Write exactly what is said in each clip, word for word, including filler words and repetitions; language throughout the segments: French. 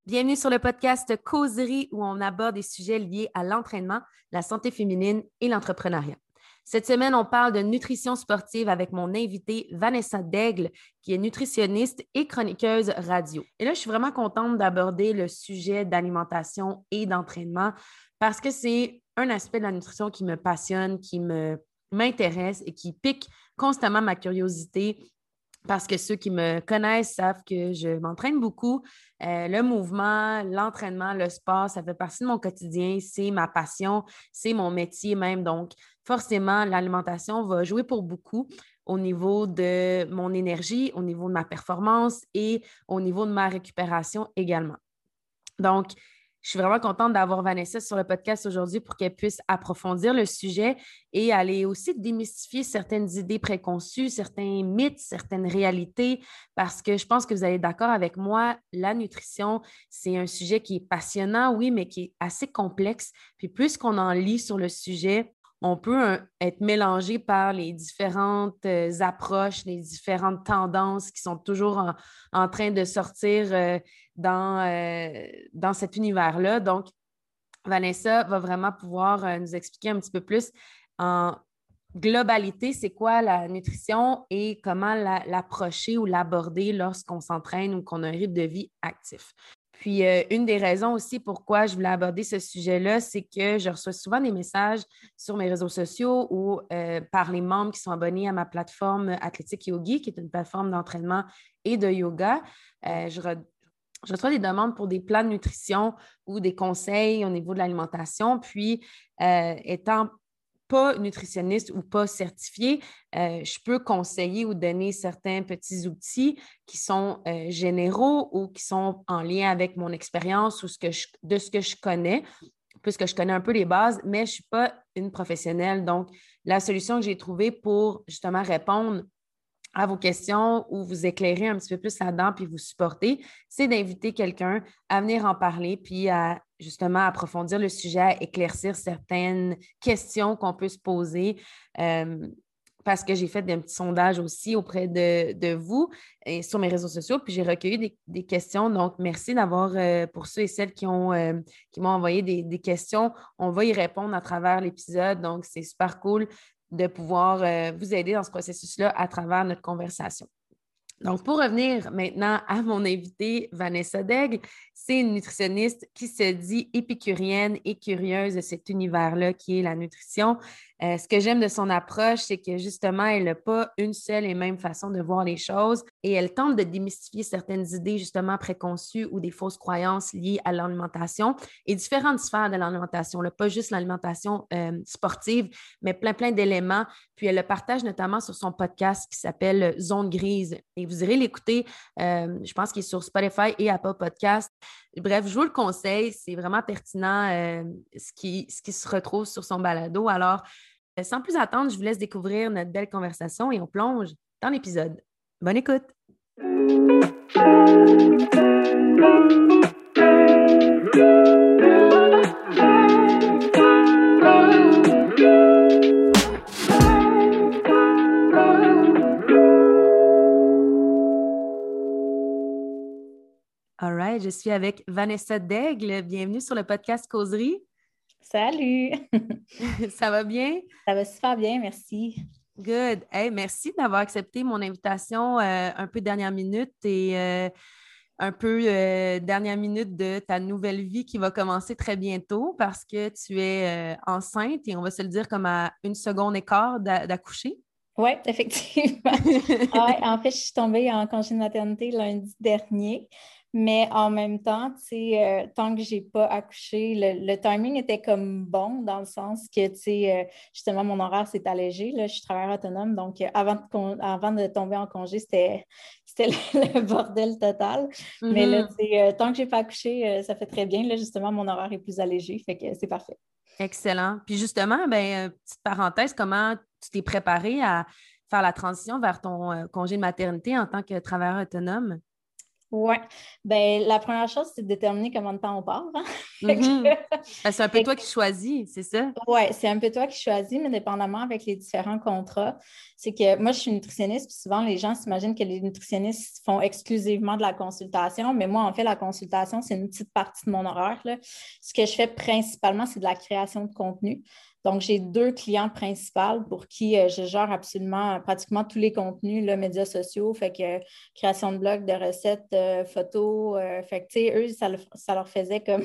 Bienvenue sur le podcast Causerie où on aborde des sujets liés à l'entraînement, la santé féminine et l'entrepreneuriat. Cette semaine, on parle de nutrition sportive avec mon invitée Vanessa Daigle, qui est nutritionniste et chroniqueuse radio. Et là, je suis vraiment contente d'aborder le sujet d'alimentation et d'entraînement parce que c'est un aspect de la nutrition qui me passionne, qui me, m'intéresse et qui pique constamment ma curiosité. Parce que ceux qui me connaissent savent que je m'entraîne beaucoup. Euh, le mouvement, l'entraînement, le sport, ça fait partie de mon quotidien. C'est ma passion, c'est mon métier même. Donc, forcément, l'alimentation va jouer pour beaucoup au niveau de mon énergie, au niveau de ma performance et au niveau de ma récupération également. Donc, je suis vraiment contente d'avoir Vanessa sur le podcast aujourd'hui pour qu'elle puisse approfondir le sujet et aller aussi démystifier certaines idées préconçues, certains mythes, certaines réalités, parce que je pense que vous allez être d'accord avec moi, la nutrition, c'est un sujet qui est passionnant, oui, mais qui est assez complexe. Puis plus qu'on en lit sur le sujet, on peut euh, être mélangé par les différentes euh, approches, les différentes tendances qui sont toujours en, en train de sortir euh, dans, euh, dans cet univers-là. Donc, Vanessa va vraiment pouvoir euh, nous expliquer un petit peu plus en globalité, c'est quoi la nutrition et comment la, l'approcher ou l'aborder lorsqu'on s'entraîne ou qu'on a un rythme de vie actif. Puis, euh, une des raisons aussi pourquoi je voulais aborder ce sujet-là, c'est que je reçois souvent des messages sur mes réseaux sociaux ou euh, par les membres qui sont abonnés à ma plateforme Athlétique Yogi, qui est une plateforme d'entraînement et de yoga. Euh, je, re- je reçois des demandes pour des plans de nutrition ou des conseils au niveau de l'alimentation. Puis, euh, étant pas nutritionniste ou pas certifié, euh, je peux conseiller ou donner certains petits outils qui sont euh, généraux ou qui sont en lien avec mon expérience ou ce que je, de ce que je connais, puisque je connais un peu les bases, mais je ne suis pas une professionnelle. Donc, la solution que j'ai trouvée pour justement répondre à vos questions ou vous éclairer un petit peu plus là-dedans puis vous supporter, c'est d'inviter quelqu'un à venir en parler puis à justement approfondir le sujet, à éclaircir certaines questions qu'on peut se poser. Euh, parce que j'ai fait des petits sondages aussi auprès de, de vous et sur mes réseaux sociaux, puis j'ai recueilli des, des questions. Donc, merci d'avoir, euh, pour ceux et celles qui, ont, euh, qui m'ont envoyé des, des questions, on va y répondre à travers l'épisode. Donc, c'est super cool de pouvoir euh, vous aider dans ce processus-là à travers notre conversation. Donc, pour revenir maintenant à mon invitée, Vanessa Daigle, c'est une nutritionniste qui se dit épicurienne et curieuse de cet univers-là qui est la nutrition. Euh, ce que j'aime de son approche, c'est que justement, elle n'a pas une seule et même façon de voir les choses et elle tente de démystifier certaines idées justement préconçues ou des fausses croyances liées à l'alimentation et différentes sphères de l'alimentation, là, pas juste l'alimentation euh, sportive, mais plein, plein d'éléments. Puis elle le partage notamment sur son podcast qui s'appelle Zone Grise. Et vous irez l'écouter, euh, je pense qu'il est sur Spotify et Apple Podcast. Bref, je vous le conseille, c'est vraiment pertinent euh, ce, qui, ce qui se retrouve sur son balado. Alors, euh, sans plus attendre, je vous laisse découvrir notre belle conversation et on plonge dans l'épisode. Bonne écoute! All right, je suis avec Vanessa Daigle. Bienvenue sur le podcast Causerie. Salut! Ça va bien? Ça va super bien, merci. Good. Hey, merci d'avoir accepté mon invitation euh, un peu dernière minute et euh, un peu euh, dernière minute de ta nouvelle vie qui va commencer très bientôt parce que tu es euh, enceinte et on va se le dire comme à une seconde et quart d'a- d'accoucher. Oui, effectivement. Ouais, en fait, je suis tombée en congé de maternité lundi dernier, mais en même temps, tu sais, euh, tant que je n'ai pas accouché, le, le timing était comme bon dans le sens que, tu sais, euh, justement, mon horaire s'est allégé. Là, je suis travailleur autonome, donc euh, avant, de con- avant de tomber en congé, c'était, c'était le, le bordel total. Mais là, Mhm. tu sais, euh, tant que je n'ai pas accouché, euh, ça fait très bien. Là, justement, mon horaire est plus allégé, fait que c'est parfait. Excellent. Puis justement, ben, euh, petite parenthèse, comment tu t'es préparée à faire la transition vers ton euh, congé de maternité en tant que travailleur autonome? Oui. Ben, la première chose, c'est de déterminer combien de temps on part. Hein? Mm-hmm. C'est un peu toi qui choisis, c'est ça? Oui, c'est un peu toi qui choisis, mais dépendamment avec les différents contrats. C'est que moi, je suis nutritionniste, puis souvent, les gens s'imaginent que les nutritionnistes font exclusivement de la consultation, mais moi, en fait, la consultation, c'est une petite partie de mon horaire, là. Ce que je fais principalement, c'est de la création de contenu. Donc, j'ai deux clients principaux pour qui euh, je gère absolument pratiquement tous les contenus, là, médias sociaux, fait que euh, création de blogs, de recettes, euh, photos. Euh, fait que, tu sais, eux, ça, le- ça leur faisait comme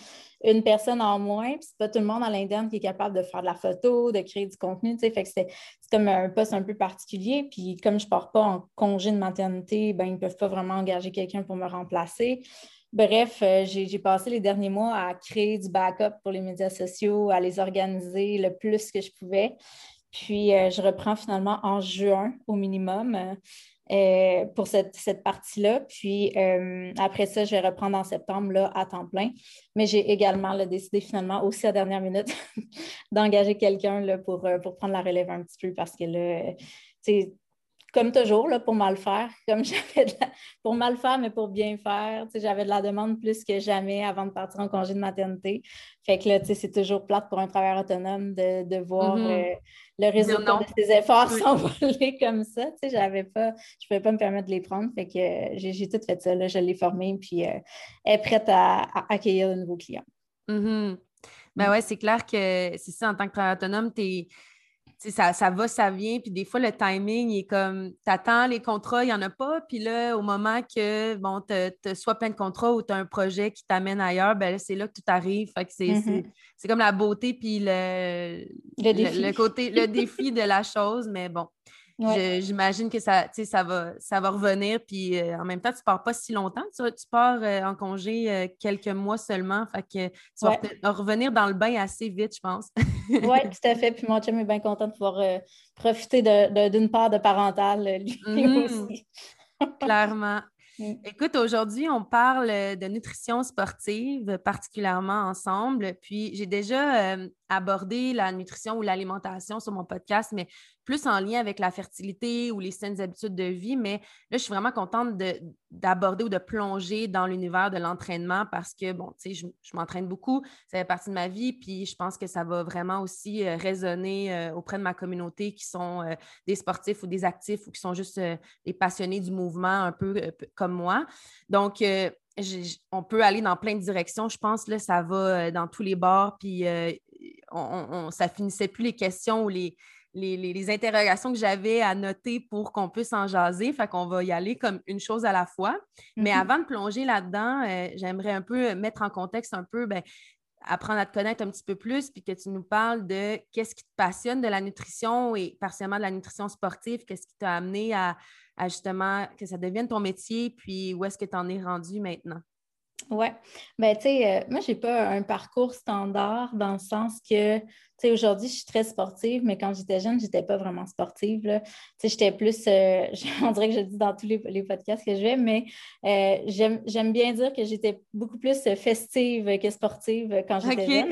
une personne en moins, puis c'est pas tout le monde à l'interne qui est capable de faire de la photo, de créer du contenu, tu sais, fait que c'est c'est comme un poste un peu particulier, puis comme je ne pars pas en congé de maternité, ben ils ne peuvent pas vraiment engager quelqu'un pour me remplacer. Bref, euh, j'ai, j'ai passé les derniers mois à créer du backup pour les médias sociaux, à les organiser le plus que je pouvais. Puis, euh, je reprends finalement en juin au minimum euh, euh, pour cette, cette partie-là. Puis, euh, après ça, je vais reprendre en septembre là, à temps plein. Mais j'ai également là, décidé finalement, aussi à dernière minute, d'engager quelqu'un là, pour, euh, pour prendre la relève un petit peu parce que là, tu sais, comme toujours, là, pour mal faire, comme j'avais de la... pour mal faire, mais pour bien faire. Tu sais, j'avais de la demande plus que jamais avant de partir en congé de maternité. Fait que là, tu sais, c'est toujours plate pour un travailleur autonome de, de voir Mm-hmm. euh, le Dire résultat de non. ses efforts Oui. s'envoler comme ça. Tu sais, j'avais pas, je pouvais pas me permettre de les prendre. Fait que euh, j'ai, j'ai tout fait ça. Là, je l'ai formée, puis euh, elle est prête à, à accueillir de nouveaux clients. Mm-hmm. Ben Mm. ouais, c'est clair que c'est ça, en tant que travailleur autonome, t'es, tu sais, ça, ça va, ça vient, puis des fois, le timing il est comme, t'attends les contrats, il n'y en a pas, puis là, au moment que, bon, t'as, t'as soit plein de contrats ou tu as un projet qui t'amène ailleurs, ben là, c'est là que tout arrive, fait que c'est, c'est, Mhm. c'est comme la beauté, puis le, Le le, le défi. côté, le défi de la chose, mais bon, Ouais. je- j'imagine que ça, tu sais, ça va, ça va revenir, puis euh, en même temps, tu pars pas si longtemps, tu, tu pars euh, en congé euh, quelques mois seulement, fait que tu vas Ouais. rete- revenir dans le bain assez vite, je pense. Oui, tout à fait. Puis mon chum est bien content de pouvoir euh, profiter de- de- d'une part de parental, euh, lui Mhm. aussi. Clairement. Mm. Écoute, aujourd'hui, on parle euh, de nutrition sportive, particulièrement ensemble. Puis, j'ai déjà euh, abordé la nutrition ou l'alimentation sur mon podcast, mais plus en lien avec la fertilité ou les saines habitudes de vie. Mais là, je suis vraiment contente de- d'aborder ou de plonger dans l'univers de l'entraînement parce que, bon, tu sais, je, je m'entraîne beaucoup, ça fait partie de ma vie. Puis, je pense que ça va vraiment aussi euh, résonner euh, auprès de ma communauté qui sont euh, des sportifs ou des actifs ou qui sont juste euh, des passionnés du mouvement un peu euh, comme moi. Donc, euh, on peut aller dans plein de directions. Je pense que ça va euh, dans tous les bords. Puis, euh, on, on, ça finissait plus les questions ou les, les, les, les interrogations que j'avais à noter pour qu'on puisse en jaser. Fait qu'on va y aller comme une chose à la fois. Mais Mhm. avant de plonger là-dedans, euh, j'aimerais un peu mettre en contexte un peu, ben, apprendre à te connaître un petit peu plus, puis que tu nous parles de qu'est-ce qui te passionne de la nutrition et partiellement de la nutrition sportive, qu'est-ce qui t'a amené à, à justement que ça devienne ton métier, puis où est-ce que tu en es rendu maintenant? Oui. Ben, tu sais, euh, moi, j'ai pas un parcours standard dans le sens que, tu sais, aujourd'hui, je suis très sportive, mais quand j'étais jeune, j'étais pas vraiment sportive, là. Tu sais, j'étais plus, euh, on dirait que je le dis dans tous les, les podcasts que je vais, mais euh, j'aime, j'aime bien dire que j'étais beaucoup plus festive que sportive quand j'étais OK. jeune,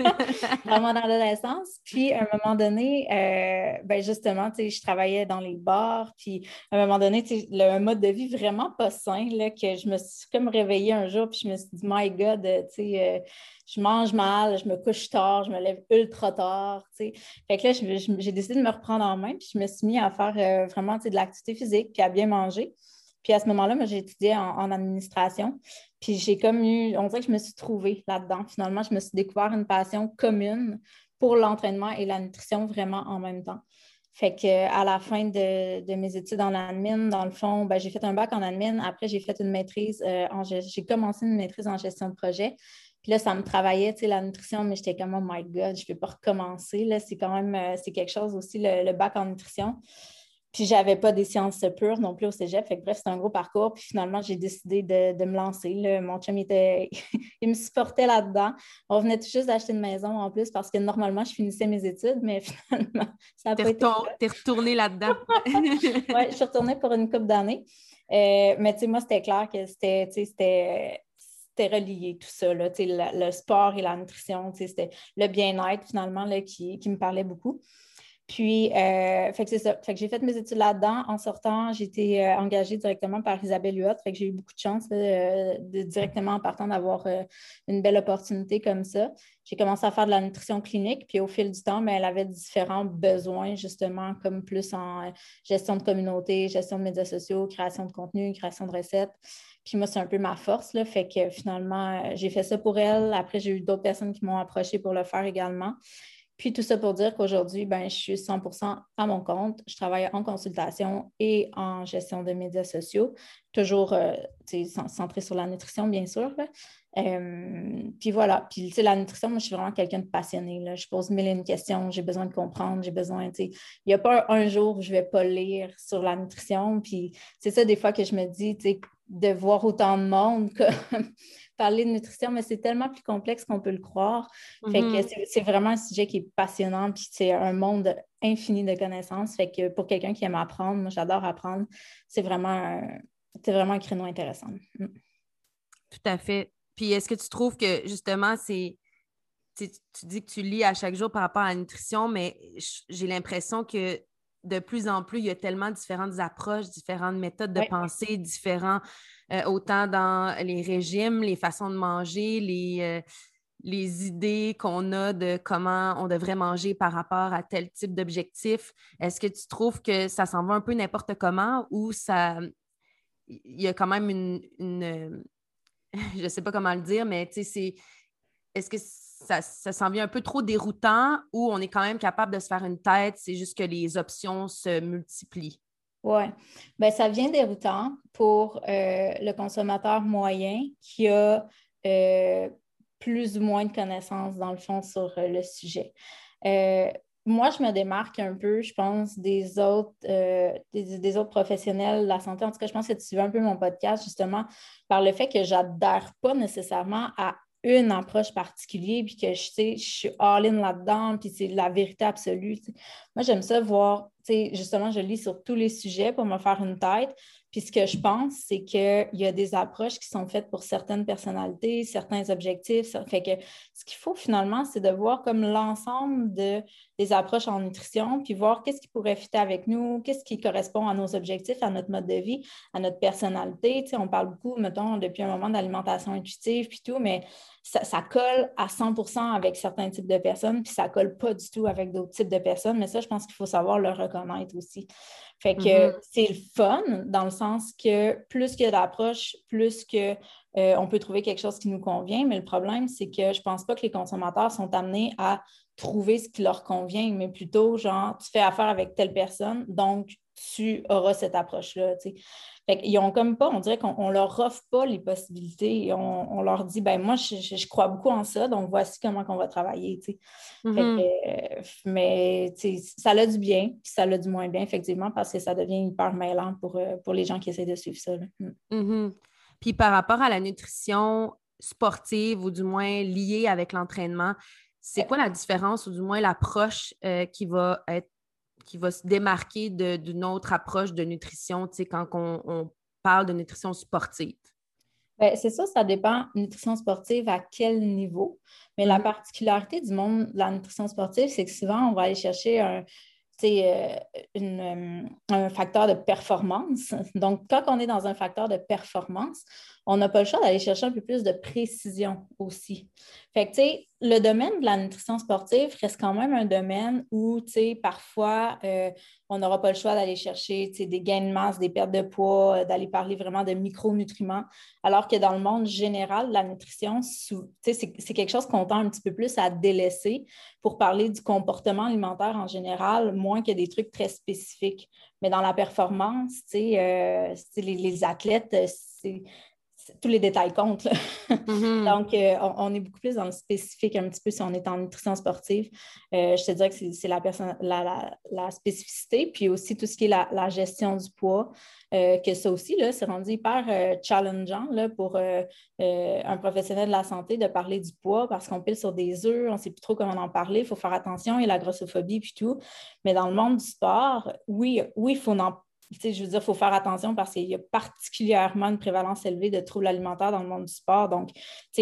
dans mon adolescence. Puis, à un moment donné, euh, ben, justement, tu sais, je travaillais dans les bars, puis à un moment donné, tu sais, le un mode de vie vraiment pas sain, là, que je me suis comme réveillée un jour, puis je me suis dit, My God, euh, tu sais, euh, je mange mal, je me couche tard, je me lève ultra tard, tu sais. Fait que là, je- je- j'ai décidé de me reprendre en main, puis je me suis mis à faire euh, vraiment, tu sais, de l'activité physique, puis à bien manger. Puis à ce moment-là, moi, j'ai étudié en, en administration. Puis j'ai comme eu, on dirait que je me suis trouvée là-dedans. Finalement, je me suis découvert une passion commune pour l'entraînement et la nutrition vraiment en même temps. Fait qu'à la fin de, de mes études en admin, dans le fond, ben, j'ai fait un bac en admin. Après, j'ai fait une maîtrise, euh, en, j'ai commencé une maîtrise en gestion de projet. Puis là, ça me travaillait, tu sais, la nutrition, mais j'étais comme, oh my God, je ne peux pas recommencer. Là, c'est quand même, euh, c'est quelque chose aussi, le, le bac en nutrition. Puis, j'avais pas des sciences pures non plus au cégep. Fait que bref, c'était un gros parcours. Puis finalement, j'ai décidé de, de me lancer. Là. Mon chum, il, était... il me supportait là-dedans. On venait tout juste d'acheter une maison en plus parce que normalement, je finissais mes études, mais finalement, ça n'a T'es pas été le reton- cas. t'es retourné là-dedans. Ouais, je suis retournée pour une couple d'années. Euh, mais tu sais, moi, c'était clair que c'était, tu sais, c'était, c'était relié tout ça, là, tu sais, le, le sport et la nutrition, tu sais, c'était le bien-être finalement là, qui, qui me parlait beaucoup. Puis, euh, fait que c'est ça. Fait que j'ai fait mes études là-dedans. En sortant, j'ai été euh, engagée directement par Isabelle Huot. Fait que j'ai eu beaucoup de chance là, euh, de, directement en partant d'avoir euh, une belle opportunité comme ça. J'ai commencé à faire de la nutrition clinique. Puis au fil du temps, ben, elle avait différents besoins, justement, comme plus en euh, gestion de communauté, gestion de médias sociaux, création de contenu, création de recettes. Puis moi, c'est un peu ma force, là. Fait que finalement, euh, j'ai fait ça pour elle. Après, j'ai eu d'autres personnes qui m'ont approché pour le faire également. Puis tout ça pour dire qu'aujourd'hui, ben, je suis cent pour cent à mon compte. Je travaille en consultation et en gestion de médias sociaux, toujours euh, centré sur la nutrition, bien sûr. Euh, puis voilà. Puis la nutrition, moi, je suis vraiment quelqu'un de passionné. Là. Je pose mille et une questions, j'ai besoin de comprendre, j'ai besoin, tu sais, il n'y a pas un, un jour où je ne vais pas lire sur la nutrition. Puis c'est ça des fois que je me dis, tu sais, de voir autant de monde que parler de nutrition, mais c'est tellement plus complexe qu'on peut le croire. Fait que Mm-hmm. c'est, c'est vraiment un sujet qui est passionnant, puis c'est un monde infini de connaissances. Fait que pour quelqu'un qui aime apprendre, moi j'adore apprendre, c'est vraiment un, c'est vraiment un créneau intéressant. Mm. Tout à fait. Puis est-ce que tu trouves que justement, c'est. Tu, tu dis que tu lis à chaque jour par rapport à la nutrition, mais j'ai l'impression que de plus en plus, il y a tellement différentes approches, différentes méthodes de Ouais. pensée, différents, euh, autant dans les régimes, les façons de manger, les, euh, les idées qu'on a de comment on devrait manger par rapport à tel type d'objectif. Est-ce que tu trouves que ça s'en va un peu n'importe comment ou ça, il y a quand même une, une je ne sais pas comment le dire, mais tu sais, c'est, est-ce que ça, ça s'en vient un peu trop déroutant ou on est quand même capable de se faire une tête, c'est juste que les options se multiplient? Oui. Bien, ça vient déroutant pour euh, le consommateur moyen qui a euh, plus ou moins de connaissances, dans le fond, sur euh, le sujet. Euh, Moi, je me démarque un peu, je pense, des autres, euh, des, des autres professionnels de la santé. En tout cas, je pense que tu suivais un peu mon podcast, justement, par le fait que j'adhère pas nécessairement à une approche particulière, puis que je sais, je suis all-in là-dedans, puis c'est la vérité absolue. T'sais. Moi, j'aime ça voir, justement, je lis sur tous les sujets pour me faire une tête. Puis ce que je pense, c'est qu'il y a des approches qui sont faites pour certaines personnalités, certains objectifs. Ça fait que ce qu'il faut finalement, c'est de voir comme l'ensemble de, des approches en nutrition, puis voir qu'est-ce qui pourrait fitter avec nous, qu'est-ce qui correspond à nos objectifs, à notre mode de vie, à notre personnalité. T'sais, on parle beaucoup, mettons, depuis un moment d'alimentation intuitive, puis tout, mais ça, ça colle à cent pour cent avec certains types de personnes, puis ça ne colle pas du tout avec d'autres types de personnes. Mais ça, je pense qu'il faut savoir le reconnaître aussi. Fait que Mm-hmm. c'est le fun dans le sens que plus qu'il y a d'approches, plus que euh, on peut trouver quelque chose qui nous convient. Mais le problème, c'est que je ne pense pas que les consommateurs sont amenés à trouver ce qui leur convient, mais plutôt genre, tu fais affaire avec telle personne, donc tu auras cette approche-là. Tu sais. Fait qu'ils ont comme pas, on dirait qu'on ne leur offre pas les possibilités. On, on leur dit, ben moi, je, je, je, crois beaucoup en ça, donc voici comment on va travailler. Tu sais. Fait Mm-hmm. que, euh, mais tu sais, ça a du bien, puis ça a du moins bien, effectivement, parce que ça devient hyper mêlant pour, euh, pour les gens qui essaient de suivre ça. Là. Mm-hmm. Puis par rapport à la nutrition sportive ou du moins liée avec l'entraînement, c'est quoi la différence ou du moins l'approche euh, qui va être qui va se démarquer de, d'une autre approche de nutrition, tu sais, quand on, on parle de nutrition sportive? Bien, c'est ça, ça dépend nutrition sportive à quel niveau. Mais la Mm-hmm. particularité du monde de la nutrition sportive, c'est que souvent, on va aller chercher un, euh, une, euh, un facteur de performance. Donc, quand on est dans un facteur de performance, on n'a pas le choix d'aller chercher un peu plus de précision aussi. Fait que, tu sais, le domaine de la nutrition sportive reste quand même un domaine où, tu sais, parfois, euh, on n'aura pas le choix d'aller chercher, tu sais, des gains de masse, des pertes de poids, euh, d'aller parler vraiment de micronutriments, alors que dans le monde général de la nutrition, tu sais, c'est, c'est quelque chose qu'on tend un petit peu plus à délaisser pour parler du comportement alimentaire en général, moins que des trucs très spécifiques. Mais dans la performance, tu sais, euh, les, les athlètes, c'est tous les détails comptent. Mm-hmm. Donc, euh, on, on est beaucoup plus dans le spécifique un petit peu si on est en nutrition sportive. Euh, je te dirais que c'est, c'est la, person- la, la, la spécificité, puis aussi tout ce qui est la, la gestion du poids, euh, que ça aussi, là, c'est rendu hyper euh, challengeant là, pour euh, euh, un professionnel de la santé de parler du poids parce qu'on pile sur des œufs, on ne sait plus trop comment en parler, il faut faire attention, il y a la grossophobie puis tout. Mais dans le monde du sport, oui, oui, il faut en Tu sais, je veux dire, il faut faire attention parce qu'il y a particulièrement une prévalence élevée de troubles alimentaires dans le monde du sport. Donc, tu sais,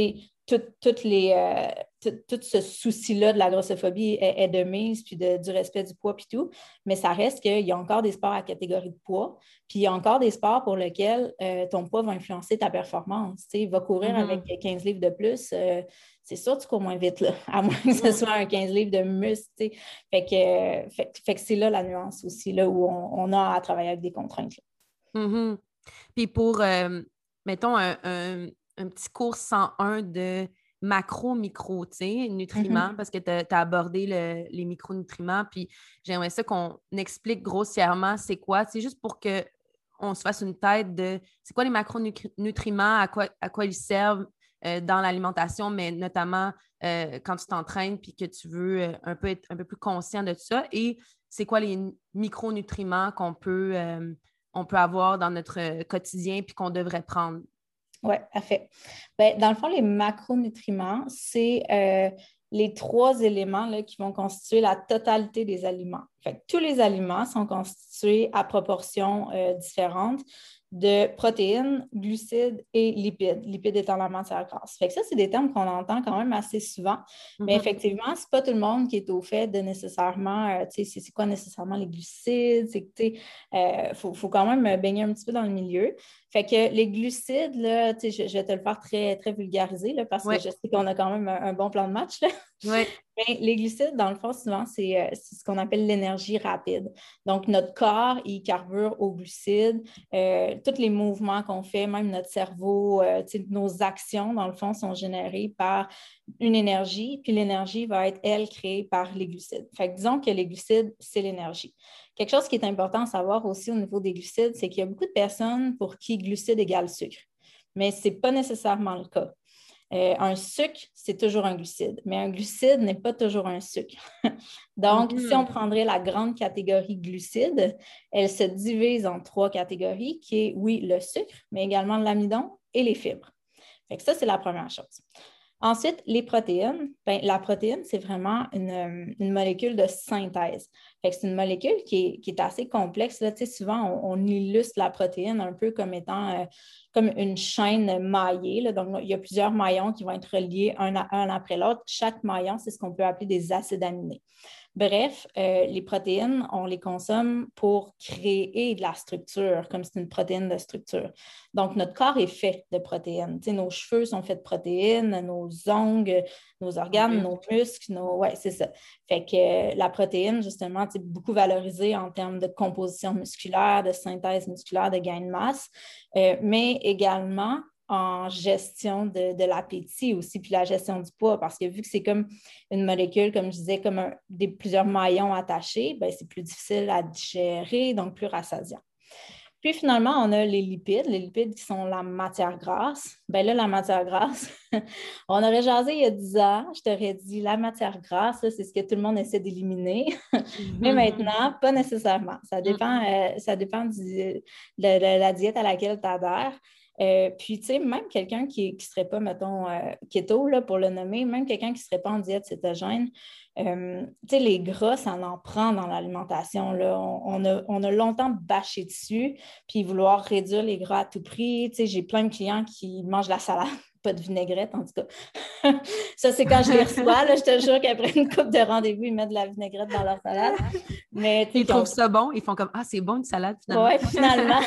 tout, toutes les, euh, tout, tout ce souci-là de la grossophobie est, est de mise, puis de, du respect du poids, puis tout. Mais ça reste qu'il y a encore des sports à catégorie de poids, puis il y a encore des sports pour lesquels euh, ton poids va influencer ta performance. Tu sais, va courir Mm-hmm. avec quinze livres de plus, euh, c'est sûr que tu cours moins vite, là, à moins que ce soit un quinze livres de muscle. Tu sais. Fait que, euh, fait, fait que c'est là la nuance aussi, là, où on, on a à travailler avec des contraintes. Mm-hmm. Puis pour, euh, mettons, un, un, un petit cours cent un de macro-micro, tu sais, nutriments, Mm-hmm. parce que tu as abordé le- les micronutriments, puis j'aimerais ça qu'on explique grossièrement c'est quoi, c'est juste pour qu'on se fasse une tête de c'est quoi les macronutriments, à quoi, à quoi ils servent euh, dans l'alimentation, mais notamment euh, quand tu t'entraînes puis que tu veux euh, un peu être un peu plus conscient de tout ça, et c'est quoi les micronutriments qu'on peut... euh, on peut avoir dans notre quotidien puis qu'on devrait prendre. Oui, parfait. Ben, dans le fond, les macronutriments, c'est euh, les trois éléments là, qui vont constituer la totalité des aliments. Fait que tous les aliments sont constitués à proportions euh, différentes de protéines, glucides et lipides, lipides étant la matière grasse. Fait que ça, c'est des termes qu'on entend quand même assez souvent, mais Mm-hmm. effectivement, c'est pas tout le monde qui est au fait de nécessairement, euh, tu sais, c'est quoi nécessairement les glucides, c'est que, tu sais, euh, faut, faut quand même baigner un petit peu dans le milieu. Fait que les glucides, là, tu sais, je, je vais te le faire très, très vulgarisé, là, parce Ouais. que je sais qu'on a quand même un, un bon plan de match, là. Ouais. Mais les glucides, dans le fond, souvent, c'est, euh, c'est ce qu'on appelle l'énergie rapide. Donc, notre corps, il carbure aux glucides. Euh, tous les mouvements qu'on fait, même notre cerveau, euh, nos actions, dans le fond, sont générées par une énergie, puis l'énergie va être, elle, créée par les glucides. Fait que disons que les glucides, c'est l'énergie. Quelque chose qui est important à savoir aussi au niveau des glucides, c'est qu'il y a beaucoup de personnes pour qui glucides égale sucre, mais ce n'est pas nécessairement le cas. Euh, un sucre, c'est toujours un glucide, mais un glucide n'est pas toujours un sucre. Donc, mm-hmm. si on prendrait la grande catégorie glucides, elle se divise en trois catégories, qui est, oui, le sucre, mais également l'amidon et les fibres. Fait que ça, c'est la première chose. Ensuite, les protéines. Ben, la protéine, c'est vraiment une, une molécule de synthèse. Fait que c'est une molécule qui est, qui est assez complexe. Là. Tu sais, souvent, on, on illustre la protéine un peu comme étant euh, comme une chaîne maillée. Là. Donc, il y a plusieurs maillons qui vont être reliés un, à, un après l'autre. Chaque maillon, c'est ce qu'on peut appeler des acides aminés. Bref, euh, les protéines, on les consomme pour créer de la structure, comme c'est une protéine de structure. Donc, notre corps est fait de protéines. Tu sais, nos cheveux sont faits de protéines, nos ongles, nos organes, okay. nos muscles, nos... ouais, c'est ça. Fait que euh, la protéine, justement, c'est beaucoup valorisée en termes de composition musculaire, de synthèse musculaire, de gain de masse, euh, mais également en gestion de, de l'appétit aussi, puis la gestion du poids, parce que vu que c'est comme une molécule, comme je disais, comme un, des, plusieurs maillons attachés, bien, c'est plus difficile à digérer, donc plus rassasiant. Puis finalement, on a les lipides, les lipides qui sont la matière grasse. Bien là, la matière grasse, on aurait jasé il y a dix ans, je t'aurais dit la matière grasse, là, c'est ce que tout le monde essaie d'éliminer. Mais maintenant, pas nécessairement. Ça dépend, euh, ça dépend du, de, de la diète à laquelle tu adhères. Euh, puis, tu sais, même quelqu'un qui ne serait pas, mettons, euh, keto, là, pour le nommer, même quelqu'un qui ne serait pas en diète cétogène, euh, tu sais, les gras, ça en prend dans l'alimentation, là. On, on, a, on a longtemps bâché dessus, puis vouloir réduire les gras à tout prix. Tu sais, j'ai plein de clients qui mangent la salade, pas de vinaigrette, en tout cas. Ça, c'est quand je les reçois, là, je te jure qu'après une couple de rendez-vous, ils mettent de la vinaigrette dans leur salade. Mais, ils trouvent ont... ça bon, ils font comme « Ah, c'est bon une salade, finalement. » Oui, finalement.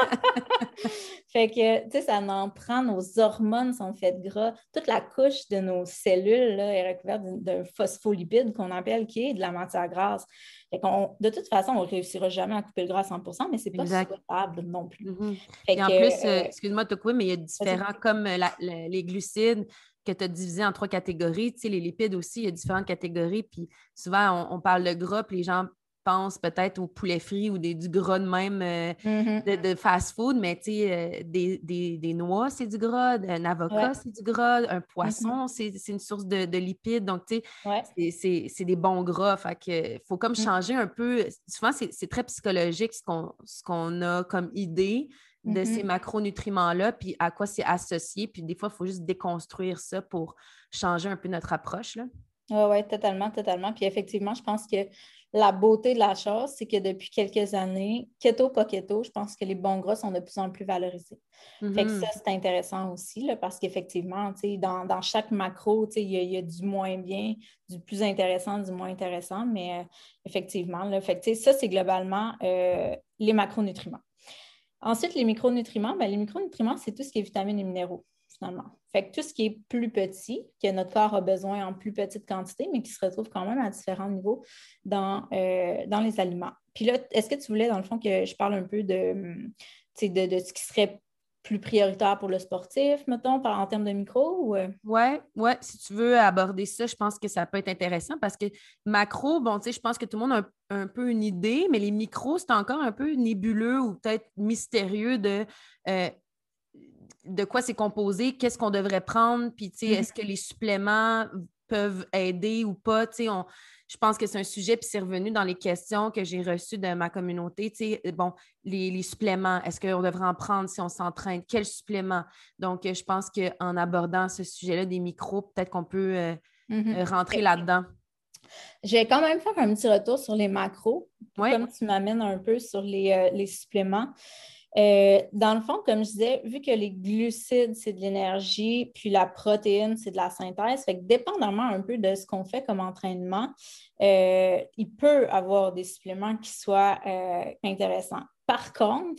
Fait que, tu sais, ça en prend, nos hormones sont faites gras. Toute la couche de nos cellules là, est recouverte d'un phospholipide qu'on appelle qui est de la matière grasse. Fait qu'on, de toute façon, on ne réussira jamais à couper le gras à cent pour cent, mais ce n'est pas souhaitable non plus. Mm-hmm. Et que, en plus, euh, excuse-moi de te couper, mais il y a différents, comme la, la, les glucides que tu as divisés en trois catégories. Tu sais, les lipides aussi, il y a différentes catégories. Puis souvent, on, on parle de gras, puis les gens pense peut-être au poulet frit ou des, du gras de même euh, mm-hmm. de, de fast-food, mais tu sais, euh, des, des, des noix, c'est du gras, un avocat, ouais. c'est du gras, un poisson, mm-hmm. c'est une source de, de lipides. Donc, tu sais, ouais. c'est des bons gras. Fait que faut comme changer mm-hmm. un peu. Souvent, c'est très psychologique ce qu'on ce qu'on a comme idée de mm-hmm. ces macronutriments-là, puis à quoi c'est associé. Puis des fois, il faut juste déconstruire ça pour changer un peu notre approche, là. Oui, oui, totalement, totalement. Puis effectivement, je pense que la beauté de la chose, c'est que depuis quelques années, keto, pas keto, je pense que les bons gras sont de plus en plus valorisés. Mm-hmm. Fait que ça, c'est intéressant aussi, là, parce qu'effectivement, dans, dans chaque macro, il y, y a du moins bien, du plus intéressant, du moins intéressant, mais euh, effectivement, là, fait que, ça, c'est globalement euh, les macronutriments. Ensuite, les micronutriments, bien, les micronutriments, c'est tout ce qui est vitamines et minéraux, finalement. Fait que tout ce qui est plus petit, que notre corps a besoin en plus petite quantité, mais qui se retrouve quand même à différents niveaux dans, euh, dans les aliments. Puis là, est-ce que tu voulais, dans le fond, que je parle un peu de, de, de ce qui serait plus prioritaire pour le sportif, mettons, par, en termes de micro? Ou... Oui, ouais, si tu veux aborder ça, je pense que ça peut être intéressant parce que macro, bon, tu sais, je pense que tout le monde a un, un peu une idée, mais les micros, c'est encore un peu nébuleux ou peut-être mystérieux de euh, de quoi c'est composé, qu'est-ce qu'on devrait prendre, puis tu sais, mm-hmm. est-ce que les suppléments peuvent aider ou pas, tu sais, on... je pense que c'est un sujet, puis c'est revenu dans les questions que j'ai reçues de ma communauté, tu sais, bon, les, les suppléments, est-ce qu'on devrait en prendre si on s'entraîne, quels suppléments? Donc, je pense qu'en abordant ce sujet-là des micros, peut-être qu'on peut euh, mm-hmm. rentrer okay. là-dedans. Je vais quand même faire un petit retour sur les macros, ouais. comme tu m'amènes un peu sur les, euh, les suppléments. Euh, dans le fond, comme je disais, vu que les glucides, c'est de l'énergie, puis la protéine, c'est de la synthèse, fait que dépendamment un peu de ce qu'on fait comme entraînement, euh, il peut avoir des suppléments qui soient euh, intéressants. Par contre,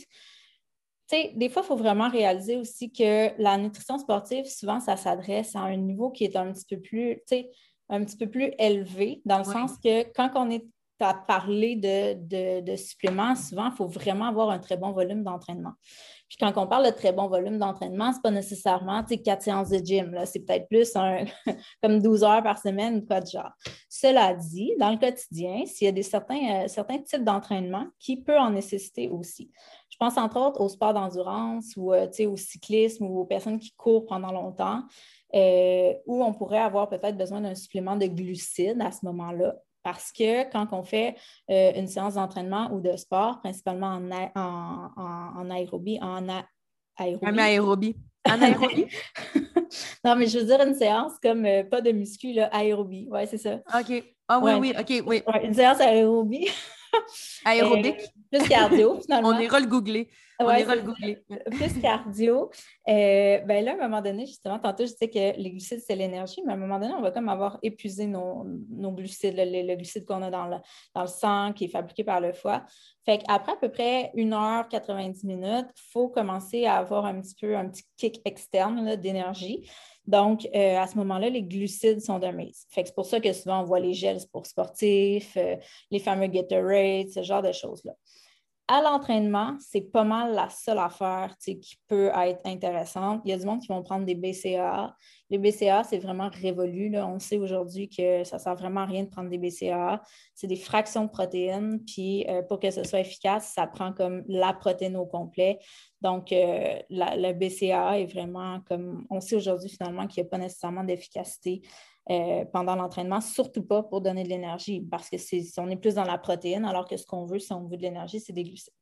tu sais, des fois, il faut vraiment réaliser aussi que la nutrition sportive, souvent, ça s'adresse à un niveau qui est un petit peu plus, tu sais, un petit peu plus élevé, dans le oui. sens que quand on est à parler de, de, de suppléments, souvent, il faut vraiment avoir un très bon volume d'entraînement. Puis quand on parle de très bon volume d'entraînement, ce n'est pas nécessairement quatre séances de gym. Là. C'est peut-être plus un, comme douze heures par semaine ou quoi de genre. Cela dit, dans le quotidien, s'il y a des, certains, euh, certains types d'entraînement qui peuvent en nécessiter aussi. Je pense entre autres au sport d'endurance ou euh, au cyclisme ou aux personnes qui courent pendant longtemps, euh, où on pourrait avoir peut-être besoin d'un supplément de glucides à ce moment-là. Parce que quand on fait euh, une séance d'entraînement ou de sport, principalement en, a- en, en, en aérobie, en a- aérobie. En aérobie. En aérobie? Non, mais je veux dire une séance comme euh, pas de muscu, là, aérobie. Oui, c'est ça. OK. Ah oui, ouais, oui, OK, oui. Ouais, une séance aérobie. Aérobique. Euh, plus cardio, finalement. On ira le googler. On ouais, ira le googler. Plus cardio. Euh, ben là, à un moment donné, justement, tantôt, je disais que les glucides, c'est l'énergie, mais à un moment donné, on va comme avoir épuisé nos, nos glucides, le, le, le glucide qu'on a dans le, dans le sang, qui est fabriqué par le foie. Fait qu'après à peu près une heure quatre-vingt-dix minutes, il faut commencer à avoir un petit peu un petit kick externe là, d'énergie. Donc, euh, à ce moment-là, les glucides sont de mise. Fait que c'est pour ça que souvent, on voit les gels pour sportifs, euh, les fameux Gatorade, ce genre de choses-là. À l'entraînement, c'est pas mal la seule affaire qui peut être intéressante. Il y a du monde qui vont prendre des B C A A. Les B C A A, c'est vraiment révolu. Là. On sait aujourd'hui que ça ne sert vraiment à rien de prendre des B C A A. C'est des fractions de protéines. Puis euh, pour que ce soit efficace, ça prend comme la protéine au complet. Donc, euh, la, le B C A A est vraiment comme... On sait aujourd'hui finalement qu'il n'y a pas nécessairement d'efficacité Euh, pendant l'entraînement, surtout pas pour donner de l'énergie, parce que c'est, on est plus dans la protéine, alors que ce qu'on veut, si on veut de l'énergie, c'est des glucides.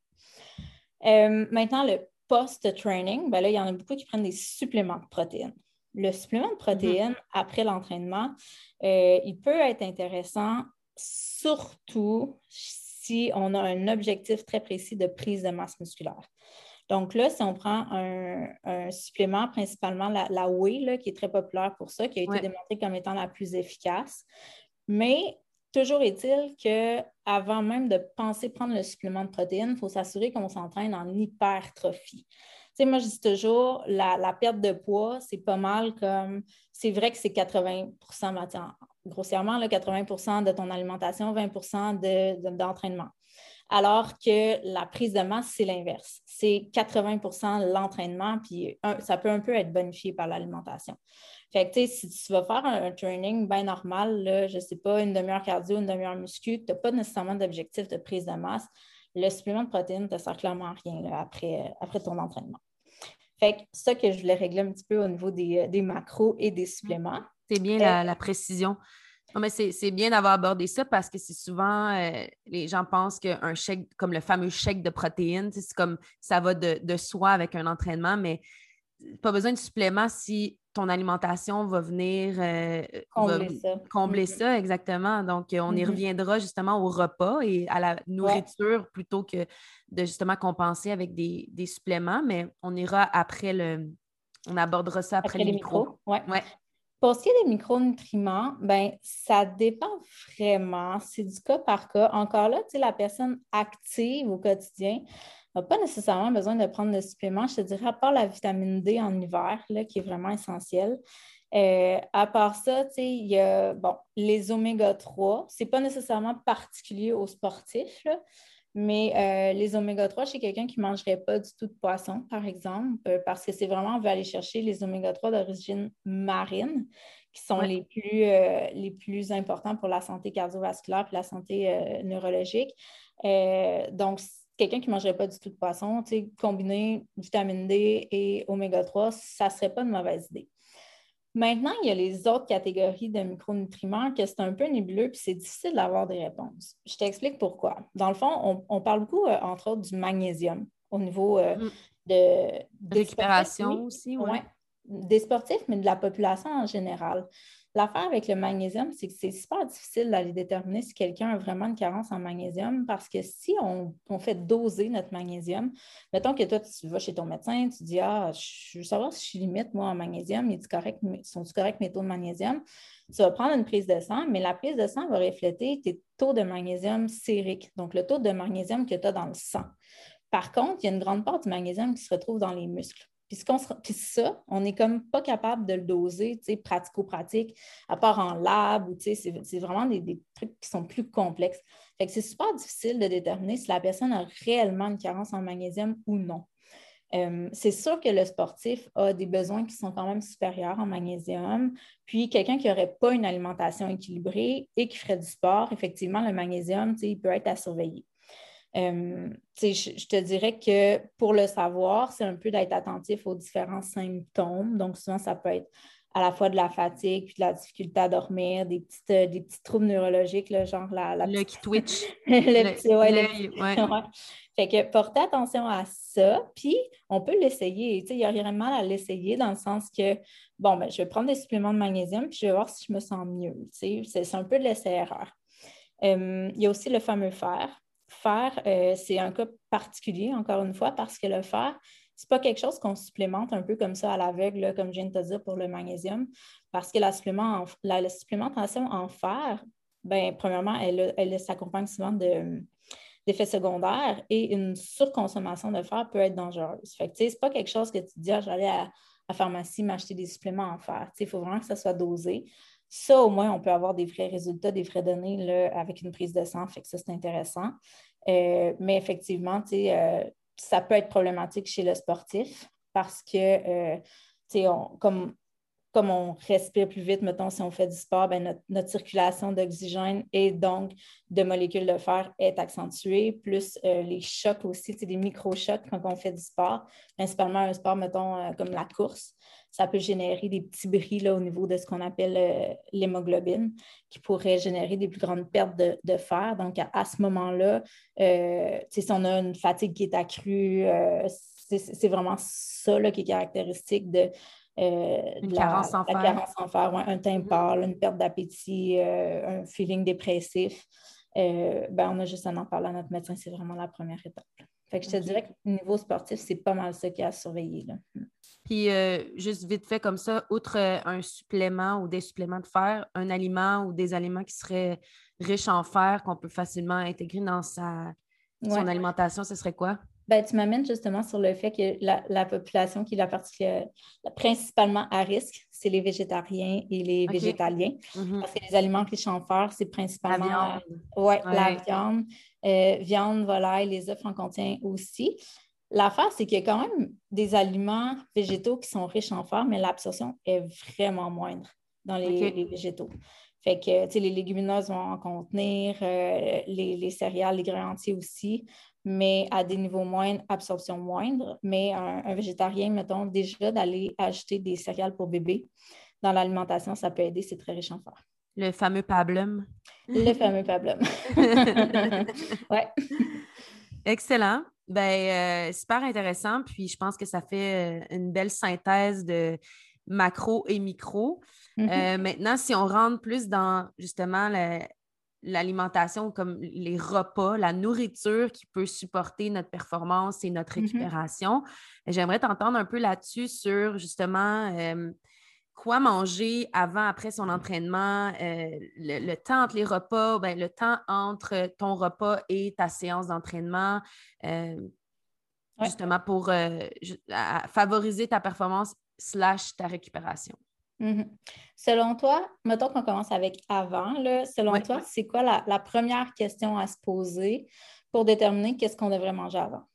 Euh, maintenant, le post-training, ben là, il y en a beaucoup qui prennent des suppléments de protéines. Le supplément de protéines, mm-hmm. après l'entraînement, euh, il peut être intéressant, surtout si on a un objectif très précis de prise de masse musculaire. Donc là, si on prend un, un supplément, principalement la, la whey, là, qui est très populaire pour ça, qui a été ouais. démontrée comme étant la plus efficace. Mais toujours est-il qu'avant même de penser prendre le supplément de protéines, il faut s'assurer qu'on s'entraîne en hypertrophie. Tu sais, moi, je dis toujours, la, la perte de poids, c'est pas mal comme... C'est vrai que c'est quatre-vingts pour cent, tiens, grossièrement, là, quatre-vingts pour cent de ton alimentation, vingt pour cent de, de, d'entraînement. Alors que la prise de masse, c'est l'inverse. C'est quatre-vingts pour cent l'entraînement, puis un, ça peut un peu être bonifié par l'alimentation. Fait que, tu sais, si tu vas faire un, un training bien normal, là, je ne sais pas, une demi-heure cardio, une demi-heure muscu, tu n'as pas nécessairement d'objectif de prise de masse, le supplément de protéines ne te sert clairement à rien là, après, après ton entraînement. Fait que ça que je voulais régler un petit peu au niveau des, des macros et des suppléments. C'est bien la, euh, la précision. Non, mais c'est, c'est bien d'avoir abordé ça parce que c'est souvent, euh, les gens pensent qu'un shake, comme le fameux shake de protéines, c'est comme ça va de, de soi avec un entraînement, mais pas besoin de suppléments si ton alimentation va venir euh, Combler va ça. combler Mm-hmm. ça, exactement. Donc, on y Mm-hmm. reviendra justement au repas et à la nourriture Ouais. plutôt que de justement compenser avec des, des suppléments, mais on ira après le... On abordera ça après Après le les micro. micros, ouais. Ouais. Pour ce qui est des micronutriments, ben, ça dépend vraiment. C'est du cas par cas. Encore là, tu sais, la personne active au quotidien n'a pas nécessairement besoin de prendre de suppléments. Je te dirais, à part la vitamine D en hiver, là, qui est vraiment essentielle. Euh, à part ça, tu sais, il y a bon, les oméga trois. Ce n'est pas nécessairement particulier aux sportifs, là, mais euh, les oméga trois, chez quelqu'un qui ne mangerait pas du tout de poisson, par exemple, euh, parce que c'est vraiment, on veut aller chercher les oméga trois d'origine marine, qui sont Ouais. les plus, euh, les plus importants pour la santé cardiovasculaire et la santé euh, neurologique. Euh, donc, quelqu'un qui ne mangerait pas du tout de poisson, tu sais, combiner vitamine D et oméga trois, ça ne serait pas une mauvaise idée. Maintenant, il y a les autres catégories de micronutriments que c'est un peu nébuleux et c'est difficile d'avoir des réponses. Je t'explique pourquoi. Dans le fond, on, on parle beaucoup, euh, entre autres, du magnésium au niveau euh, Mm. de, des Récupération sportifs, oui, aussi, oui. ouais, des sportifs, mais de la population en général. L'affaire avec le magnésium, c'est que c'est super difficile d'aller déterminer si quelqu'un a vraiment une carence en magnésium parce que si on, on fait doser notre magnésium, mettons que toi, tu vas chez ton médecin, tu dis « Ah, je veux savoir si je suis limite, moi, en magnésium, est-tu correct, sont-ils corrects mes taux de magnésium? » Tu vas prendre une prise de sang, mais la prise de sang va refléter tes taux de magnésium sérique, donc le taux de magnésium que tu as dans le sang. Par contre, il y a une grande part du magnésium qui se retrouve dans les muscles. Puis, ce qu'on se... Puis ça, on n'est comme pas capable de le doser, tu sais, pratico-pratique, à part en lab, ou tu sais, c'est, c'est vraiment des, des trucs qui sont plus complexes. Fait que c'est super difficile de déterminer si la personne a réellement une carence en magnésium ou non. Euh, c'est sûr que le sportif a des besoins qui sont quand même supérieurs en magnésium. Puis, quelqu'un qui n'aurait pas une alimentation équilibrée et qui ferait du sport, effectivement, le magnésium, tu sais, il peut être à surveiller. Euh, je, je te dirais que pour le savoir, c'est un peu d'être attentif aux différents symptômes. Donc, souvent, ça peut être à la fois de la fatigue, puis de la difficulté à dormir, des, petites, euh, des petits troubles neurologiques, là, genre la, la Le petite... qui twitch. le Le, petit, ouais, le l'œil, petit... ouais. ouais. Fait que portez attention à ça, puis on peut l'essayer. Il n'y a rien de mal à l'essayer dans le sens que, bon, ben, je vais prendre des suppléments de magnésium, puis je vais voir si je me sens mieux. C'est, c'est un peu de l'essai-erreur. Euh, il y a aussi le fameux fer. Fer, euh, c'est un cas particulier, encore une fois, parce que le fer, ce n'est pas quelque chose qu'on supplémente un peu comme ça à l'aveugle, là, comme je viens de te dire pour le magnésium, parce que la, supplément en, la, la supplémentation en fer, ben, premièrement, elle, elle s'accompagne souvent de, d'effets secondaires et une surconsommation de fer peut être dangereuse. Fait que, ce n'est pas quelque chose que tu te dis, ah, j'allais à la pharmacie m'acheter des suppléments en fer. Il faut vraiment que ça soit dosé. Ça, au moins, on peut avoir des vrais résultats, des vraies données là, avec une prise de sang. Fait que ça, c'est intéressant. Euh, mais effectivement, euh, ça peut être problématique chez le sportif parce que, euh, on, comme comme on respire plus vite, mettons, si on fait du sport, ben notre, notre circulation d'oxygène et donc de molécules de fer est accentuée, plus euh, les chocs aussi, des micro-chocs quand on fait du sport, principalement un sport, mettons, euh, comme la course. Ça peut générer des petits bris là, au niveau de ce qu'on appelle euh, l'hémoglobine, qui pourrait générer des plus grandes pertes de, de fer. Donc, à, à ce moment-là, euh, si on a une fatigue qui est accrue, euh, c'est, c'est vraiment ça là, qui est caractéristique de Euh, Une de la, carence en la fer. carence en fer, ouais, un teint Mm-hmm. pâle, une perte d'appétit, euh, un feeling dépressif, euh, ben, on a juste à en parler à notre médecin, c'est vraiment la première étape. Fait que je te Okay. dirais qu'au niveau sportif, c'est pas mal ça qu'il y a à surveiller. Là. Puis, euh, juste vite fait comme ça, outre euh, un supplément ou des suppléments de fer, un aliment ou des aliments qui seraient riches en fer qu'on peut facilement intégrer dans sa, son Ouais. alimentation, ce serait quoi? Ben, tu m'amènes justement sur le fait que la, la population qui est la partie, euh, principalement à risque, c'est les végétariens et les Okay. végétaliens. Mm-hmm. Parce que les aliments riches en fer, c'est principalement la viande. Euh, ouais, ouais. la viande. Euh, viande, volaille, les œufs en contiennent aussi. L'affaire, c'est qu'il y a quand même des aliments végétaux qui sont riches en fer, mais l'absorption est vraiment moindre dans les, Okay. les végétaux. Fait que, tu sais, les légumineuses vont en contenir, euh, les, les céréales, les grains entiers aussi, mais à des niveaux moindres, absorption moindre. Mais un, un végétarien, mettons, déjà d'aller acheter des céréales pour bébé dans l'alimentation, ça peut aider, c'est très riche en fer. Le fameux pablum. Le fameux pablum. Ouais. Excellent. Ben, euh, super intéressant. Puis je pense que ça fait euh, une belle synthèse de macro et micro. Mhm. Euh, maintenant, si on rentre plus dans justement la- l'alimentation, comme les repas, la nourriture qui peut supporter notre performance et notre Mhm. récupération, j'aimerais t'entendre un peu là-dessus sur justement euh, quoi manger avant, après son entraînement, euh, le, le temps entre les repas, ben, le temps entre ton repas et ta séance d'entraînement. euh, Ouais. Justement pour euh, ju- à- à favoriser ta performance slash ta récupération. Mhm. Selon toi, mettons qu'on commence avec avant, là, selon Oui. toi, c'est quoi la, la première question à se poser pour déterminer qu'est-ce qu'on devrait manger avant?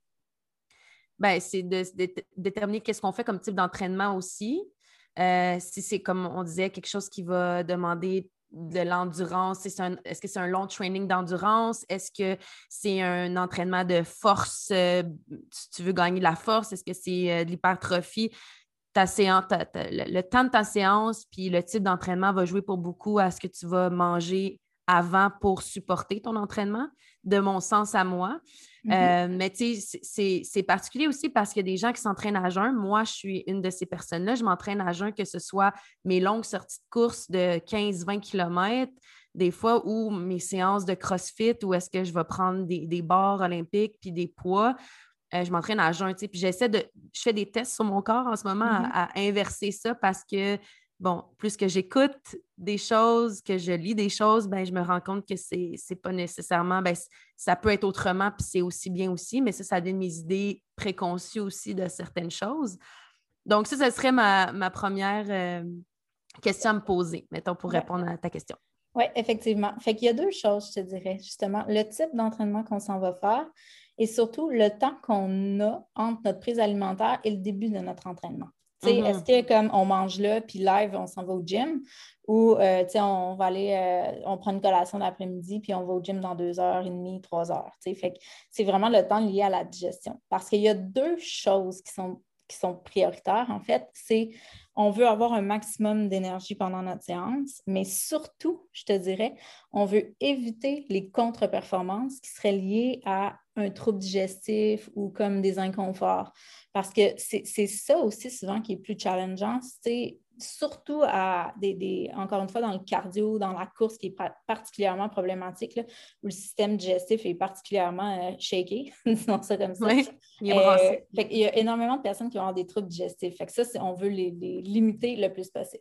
Ben, c'est de, de- de déterminer qu'est-ce qu'on fait comme type d'entraînement aussi. Euh, si c'est comme on disait, quelque chose qui va demander de l'endurance, c'est un- est-ce que c'est un long training d'endurance? Est-ce que c'est un entraînement de force? Euh, si tu veux gagner de la force, est-ce que c'est euh, de l'hypertrophie? Ta séance, ta- ta- le, le temps de ta séance, puis le type d'entraînement va jouer pour beaucoup à ce que tu vas manger avant pour supporter ton entraînement, de mon sens à moi. Mhm. Euh, mais tu sais, c'est c'est particulier aussi parce qu'il y a des gens qui s'entraînent à jeun. Moi, je suis une de ces personnes-là. Je m'entraîne à jeun, que ce soit mes longues sorties de course de quinze vingt kilomètres, des fois, ou mes séances de CrossFit, où est-ce que je vais prendre des, des barres olympiques puis des poids. Euh, je m'entraîne à jeun, tu sais, puis j'essaie de, je fais des tests sur mon corps en ce moment Mhm. à, à inverser ça parce que, bon, plus que j'écoute des choses, que je lis des choses, ben, je me rends compte que c'est, c'est pas nécessairement, ben, c- ça peut être autrement, puis c'est aussi bien aussi, mais ça, ça donne mes idées préconçues aussi de certaines choses. Donc, ça, ce serait ma, ma première euh, question à me poser, mettons, pour Ouais. répondre à ta question. Oui, effectivement. Fait qu'il y a deux choses, je te dirais, justement. Le type d'entraînement qu'on s'en va faire et surtout le temps qu'on a entre notre prise alimentaire et le début de notre entraînement. Tu sais, est-ce Mhm. que comme on mange là, puis live, on s'en va au gym ou euh, tu sais, on va aller, euh, on prend une collation l'après-midi, puis on va au gym dans deux heures et demie, trois heures. Tu sais, fait que c'est vraiment le temps lié à la digestion. Parce qu'il y a deux choses qui sont, qui sont prioritaires, en fait. C'est on veut avoir un maximum d'énergie pendant notre séance, mais surtout, je te dirais, on veut éviter les contre-performances qui seraient liées à un trouble digestif ou comme des inconforts. Parce que c'est c'est ça aussi souvent qui est plus challengeant, c'est surtout à des, des, encore une fois, dans le cardio, dans la course qui est particulièrement problématique, là, où le système digestif est particulièrement euh, shaky, disons ça comme ça. Oui, il est Euh, brassé. fait il y a énormément de personnes qui vont avoir des troubles digestifs. Fait que ça, on veut les, les limiter le plus possible.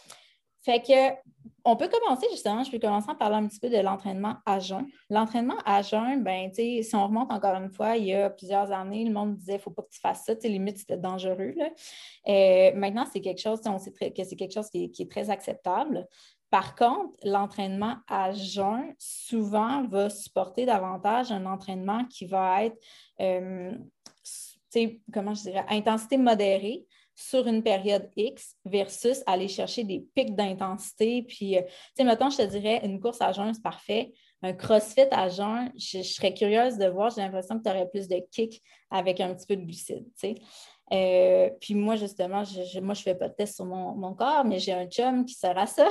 Fait que, on peut commencer justement, je peux commencer en parlant un petit peu de l'entraînement à jeun. L'entraînement à jeun, ben, tu sais, si on remonte encore une fois, il y a plusieurs années, le monde disait, il ne faut pas que tu fasses ça, tu sais, limite, c'était dangereux, là. Euh, maintenant, c'est quelque chose, on sait très, que c'est quelque chose qui est, qui est très acceptable. Par contre, l'entraînement à jeun, souvent, va supporter davantage un entraînement qui va être, euh, tu sais, comment je dirais, à intensité modérée sur une période X versus aller chercher des pics d'intensité. Puis, euh, tu sais, mettons, je te dirais, une course à jeun, c'est parfait. Un CrossFit à jeun, je, je serais curieuse de voir, j'ai l'impression que tu aurais plus de kick avec un petit peu de glucides, tu sais. Euh, puis moi, justement, je, je, moi, je ne fais pas de test sur mon, mon corps, mais j'ai un chum qui sert à ça.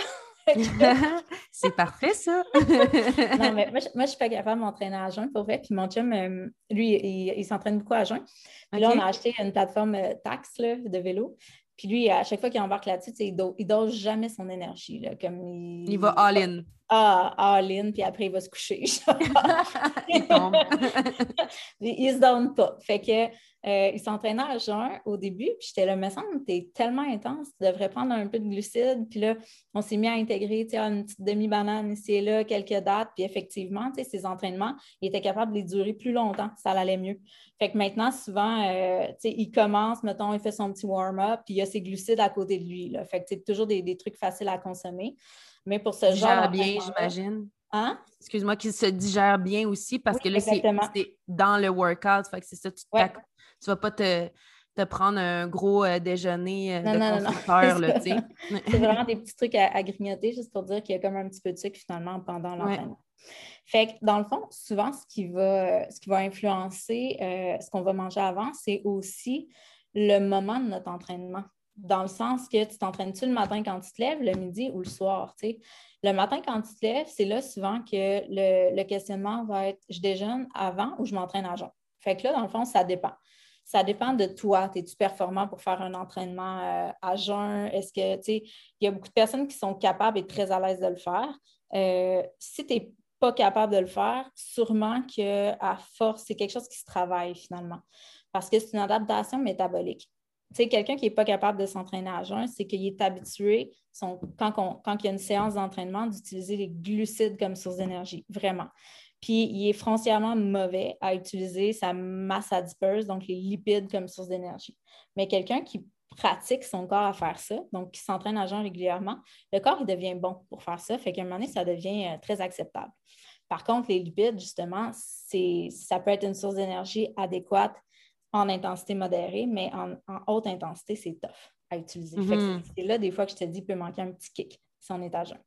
C'est parfait, ça. Non, mais moi, je ne suis pas capable de m'entraîner à jeun, pour vrai. Puis mon chum, euh, lui, il, il s'entraîne beaucoup à jeun. Puis là, on a OK. acheté une plateforme euh, Tax là, de vélo. Puis lui, à chaque fois qu'il embarque là-dessus, tu sais, il ne dose jamais son énergie. Là, comme Il va il va all-in. ah, all-in, puis après, il va se coucher. Il tombe. Il ne se donne pas. Fait que euh, il s'entraînait à jeun au début, puis j'étais là, me semble, t'es tellement intense, tu devrais prendre un peu de glucides. Puis là, on s'est mis à intégrer une petite demi-banane ici et là, quelques dates. Puis effectivement, ces entraînements, il était capable de les durer plus longtemps, ça allait mieux. Fait que maintenant, souvent, euh, il commence, mettons, il fait son petit warm-up, puis il y a ses glucides à côté de lui. Là. Fait que c'est toujours des, des trucs faciles à consommer. Mais pour ce genre Digère bien, d'entraînement-là, j'imagine. hein? Excuse-moi, qu'il se digère bien aussi parce Oui, que là, c'est exactement. c'est dans le workout. Fait que c'est ça, tu Oui. ne vas pas te, te prendre un gros euh, déjeuner euh, Non, de non, non, non. constructeur, là, tu sais. C'est vraiment des petits trucs à, à grignoter, juste pour dire qu'il y a comme un petit peu de sucre finalement pendant Ouais. l'entraînement. Fait que dans le fond, souvent, ce qui va, ce qui va influencer euh, ce qu'on va manger avant, c'est aussi le moment de notre entraînement. Dans le sens que tu t'entraînes-tu le matin quand tu te lèves, le midi ou le soir, tu sais. Le matin quand tu te lèves, c'est là souvent que le, le questionnement va être je déjeune avant ou je m'entraîne à jeun. Fait que là, dans le fond, ça dépend. Ça dépend de toi. Es-tu performant pour faire un entraînement euh, à jeun? Est-ce que, tu sais, il y a beaucoup de personnes qui sont capables et très à l'aise de le faire. Euh, si tu n'es pas capable de le faire, sûrement qu'à force, c'est quelque chose qui se travaille finalement. Parce que c'est une adaptation métabolique. Tu sais, quelqu'un qui n'est pas capable de s'entraîner à jeun, c'est qu'il est habitué, son, quand, on, quand il y a une séance d'entraînement, d'utiliser les glucides comme source d'énergie, vraiment. Puis, il est foncièrement mauvais à utiliser sa masse adipeuse, donc les lipides comme source d'énergie. Mais quelqu'un qui pratique son corps à faire ça, donc qui s'entraîne à jeun régulièrement, le corps, il devient bon pour faire ça. Fait qu'à un moment donné, ça devient euh, très acceptable. Par contre, les lipides, justement, c'est, ça peut être une source d'énergie adéquate en intensité modérée, mais en, en haute intensité, c'est tough à utiliser. Mm-hmm. Fait que c'est, c'est là, des fois, que je te dis, il peut manquer un petit kick si on est à jeun.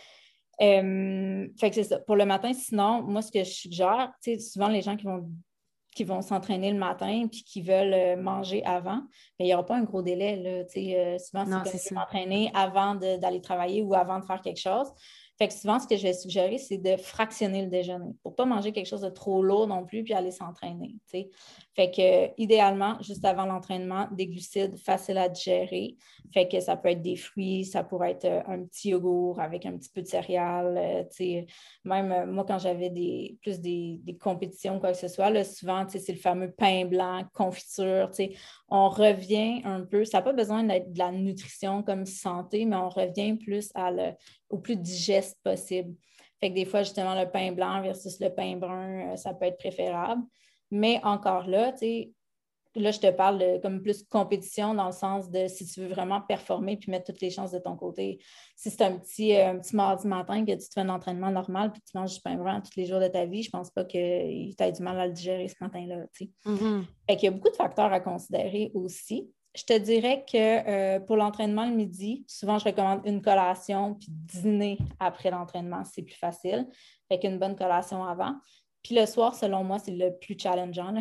Euh, fait que c'est ça. Pour le matin, sinon, moi, ce que je suggère, tu sais, souvent les gens qui vont, qui vont s'entraîner le matin puis qui veulent manger avant, mais il n'y aura pas un gros délai. Là, tu sais, euh, souvent, non, c'est c'est comme s'entraîner avant de, d'aller travailler ou avant de faire quelque chose. Fait que souvent, ce que je vais suggérer, c'est de fractionner le déjeuner pour ne pas manger quelque chose de trop lourd non plus puis aller s'entraîner. T'sais. Fait que, euh, idéalement, juste avant l'entraînement, des glucides faciles à digérer. Fait que ça peut être des fruits, ça pourrait être euh, un petit yogourt avec un petit peu de céréales. Euh, même euh, moi, quand j'avais des, plus des, des compétitions, quoi que ce soit, là, souvent, c'est le fameux pain blanc, confiture. T'sais. On revient un peu, ça n'a pas besoin d'être de la nutrition comme santé, mais on revient plus à le, au plus digeste possible. Fait que des fois, justement, le pain blanc versus le pain brun, euh, ça peut être préférable. Mais encore là, tu sais, là, je te parle de comme plus compétition dans le sens de si tu veux vraiment performer puis mettre toutes les chances de ton côté. Si c'est un petit, euh, un petit mardi matin que tu te fais un entraînement normal puis que tu manges du pain brun tous les jours de ta vie, je pense pas que tu aies du mal à le digérer ce matin-là. Tu sais. Mm-hmm. Fait qu'il y a beaucoup de facteurs à considérer aussi. Je te dirais que euh, pour l'entraînement le midi, souvent, je recommande une collation puis dîner après l'entraînement, c'est plus facile. Fait qu'une bonne collation avant. Puis le soir, selon moi, c'est le plus challengeant.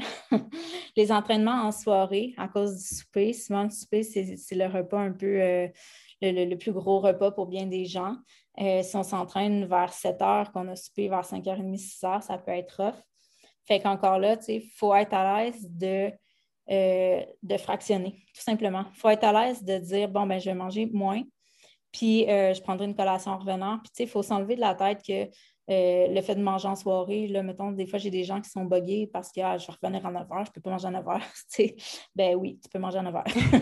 Les entraînements en soirée, à cause du souper, souvent le souper, c'est, c'est le repas un peu, euh, le, le, le plus gros repas pour bien des gens. Euh, si on s'entraîne vers sept heures, qu'on a soupé vers cinq heures trente, six heures, ça peut être rough. Fait qu'encore là, tu sais, il faut être à l'aise de... Euh, de fractionner, tout simplement. Il faut être à l'aise de dire, bon, ben je vais manger moins, puis euh, je prendrai une collation en revenant. Puis, tu sais, il faut s'enlever de la tête que euh, le fait de manger en soirée, là, mettons, des fois, j'ai des gens qui sont buggés parce que ah, je vais revenir à neuf heures, je ne peux pas manger à neuf heures. Tu sais, ben oui, tu peux manger à neuf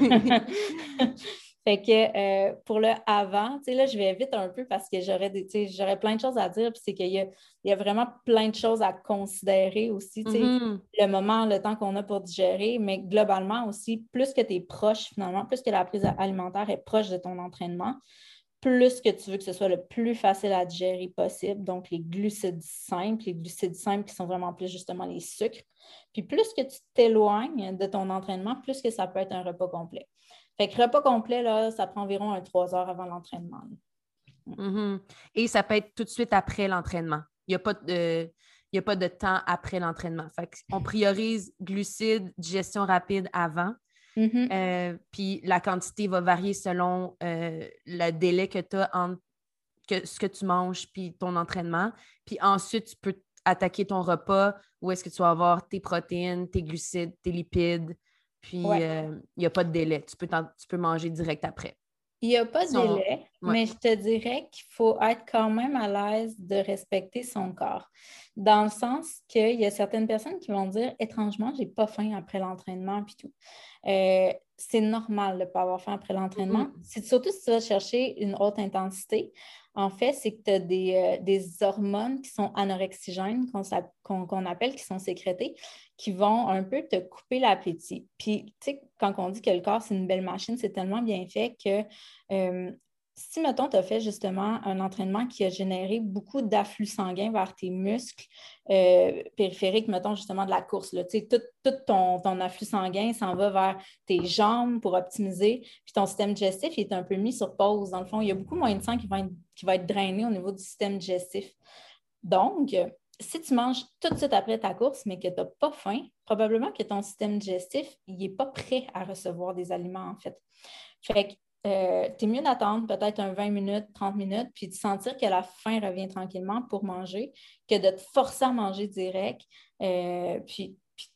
heures. Fait que euh, pour le avant, tu sais, là, je vais vite un peu parce que j'aurais des, tu sais, j'aurais plein de choses à dire, puis c'est qu'il y a, il y a vraiment plein de choses à considérer aussi, tu sais, mm-hmm. le moment, le temps qu'on a pour digérer, mais globalement aussi, plus que tu es proche finalement, plus que la prise alimentaire est proche de ton entraînement, plus que tu veux que ce soit le plus facile à digérer possible, donc les glucides simples, les glucides simples qui sont vraiment plus justement les sucres, puis plus que tu t'éloignes de ton entraînement, plus que ça peut être un repas complet. Fait que repas complet, là, ça prend environ un trois heures avant l'entraînement. Mm-hmm. Et ça peut être tout de suite après l'entraînement. Il n'y a pas de, il n'y a pas de temps après l'entraînement. Fait qu'on priorise glucides, digestion rapide avant. Mm-hmm. Euh, puis la quantité va varier selon euh, le délai que tu as entre que, ce que tu manges puis ton entraînement. Puis ensuite, tu peux attaquer ton repas où est-ce que tu vas avoir tes protéines, tes glucides, tes lipides. Puis, il ouais. euh, n'y a pas de délai. Tu peux, tu peux manger direct après. Il n'y a pas de délai, ouais. mais je te dirais qu'il faut être quand même à l'aise de respecter son corps. Dans le sens qu'il y a certaines personnes qui vont dire « étrangement, j'ai pas faim après l'entraînement » puis tout. Euh, c'est normal de ne pas avoir faim après l'entraînement. Mm-hmm. C'est surtout si tu vas chercher une haute intensité. En fait, c'est que tu as des, euh, des hormones qui sont anorexigènes, qu'on, qu'on, qu'on appelle, qui sont sécrétées, qui vont un peu te couper l'appétit. Puis, tu sais, quand on dit que le corps, c'est une belle machine, c'est tellement bien fait que euh, si, mettons, tu as fait justement un entraînement qui a généré beaucoup d'afflux sanguin vers tes muscles euh, périphériques, mettons, justement, de la course, là, tu sais, tout, tout ton, ton afflux sanguin s'en va vers tes jambes pour optimiser, puis ton système digestif il est un peu mis sur pause. Dans le fond, il y a beaucoup moins de sang qui va être, qui va être drainé au niveau du système digestif. Donc, si tu manges tout de suite après ta course, mais que tu n'as pas faim, probablement que ton système digestif n'est pas prêt à recevoir des aliments, en fait. Fait que euh, tu es mieux d'attendre peut-être un vingt minutes, trente minutes, puis de sentir que la faim revient tranquillement pour manger, que de te forcer à manger direct, euh, puis, puis tu n'as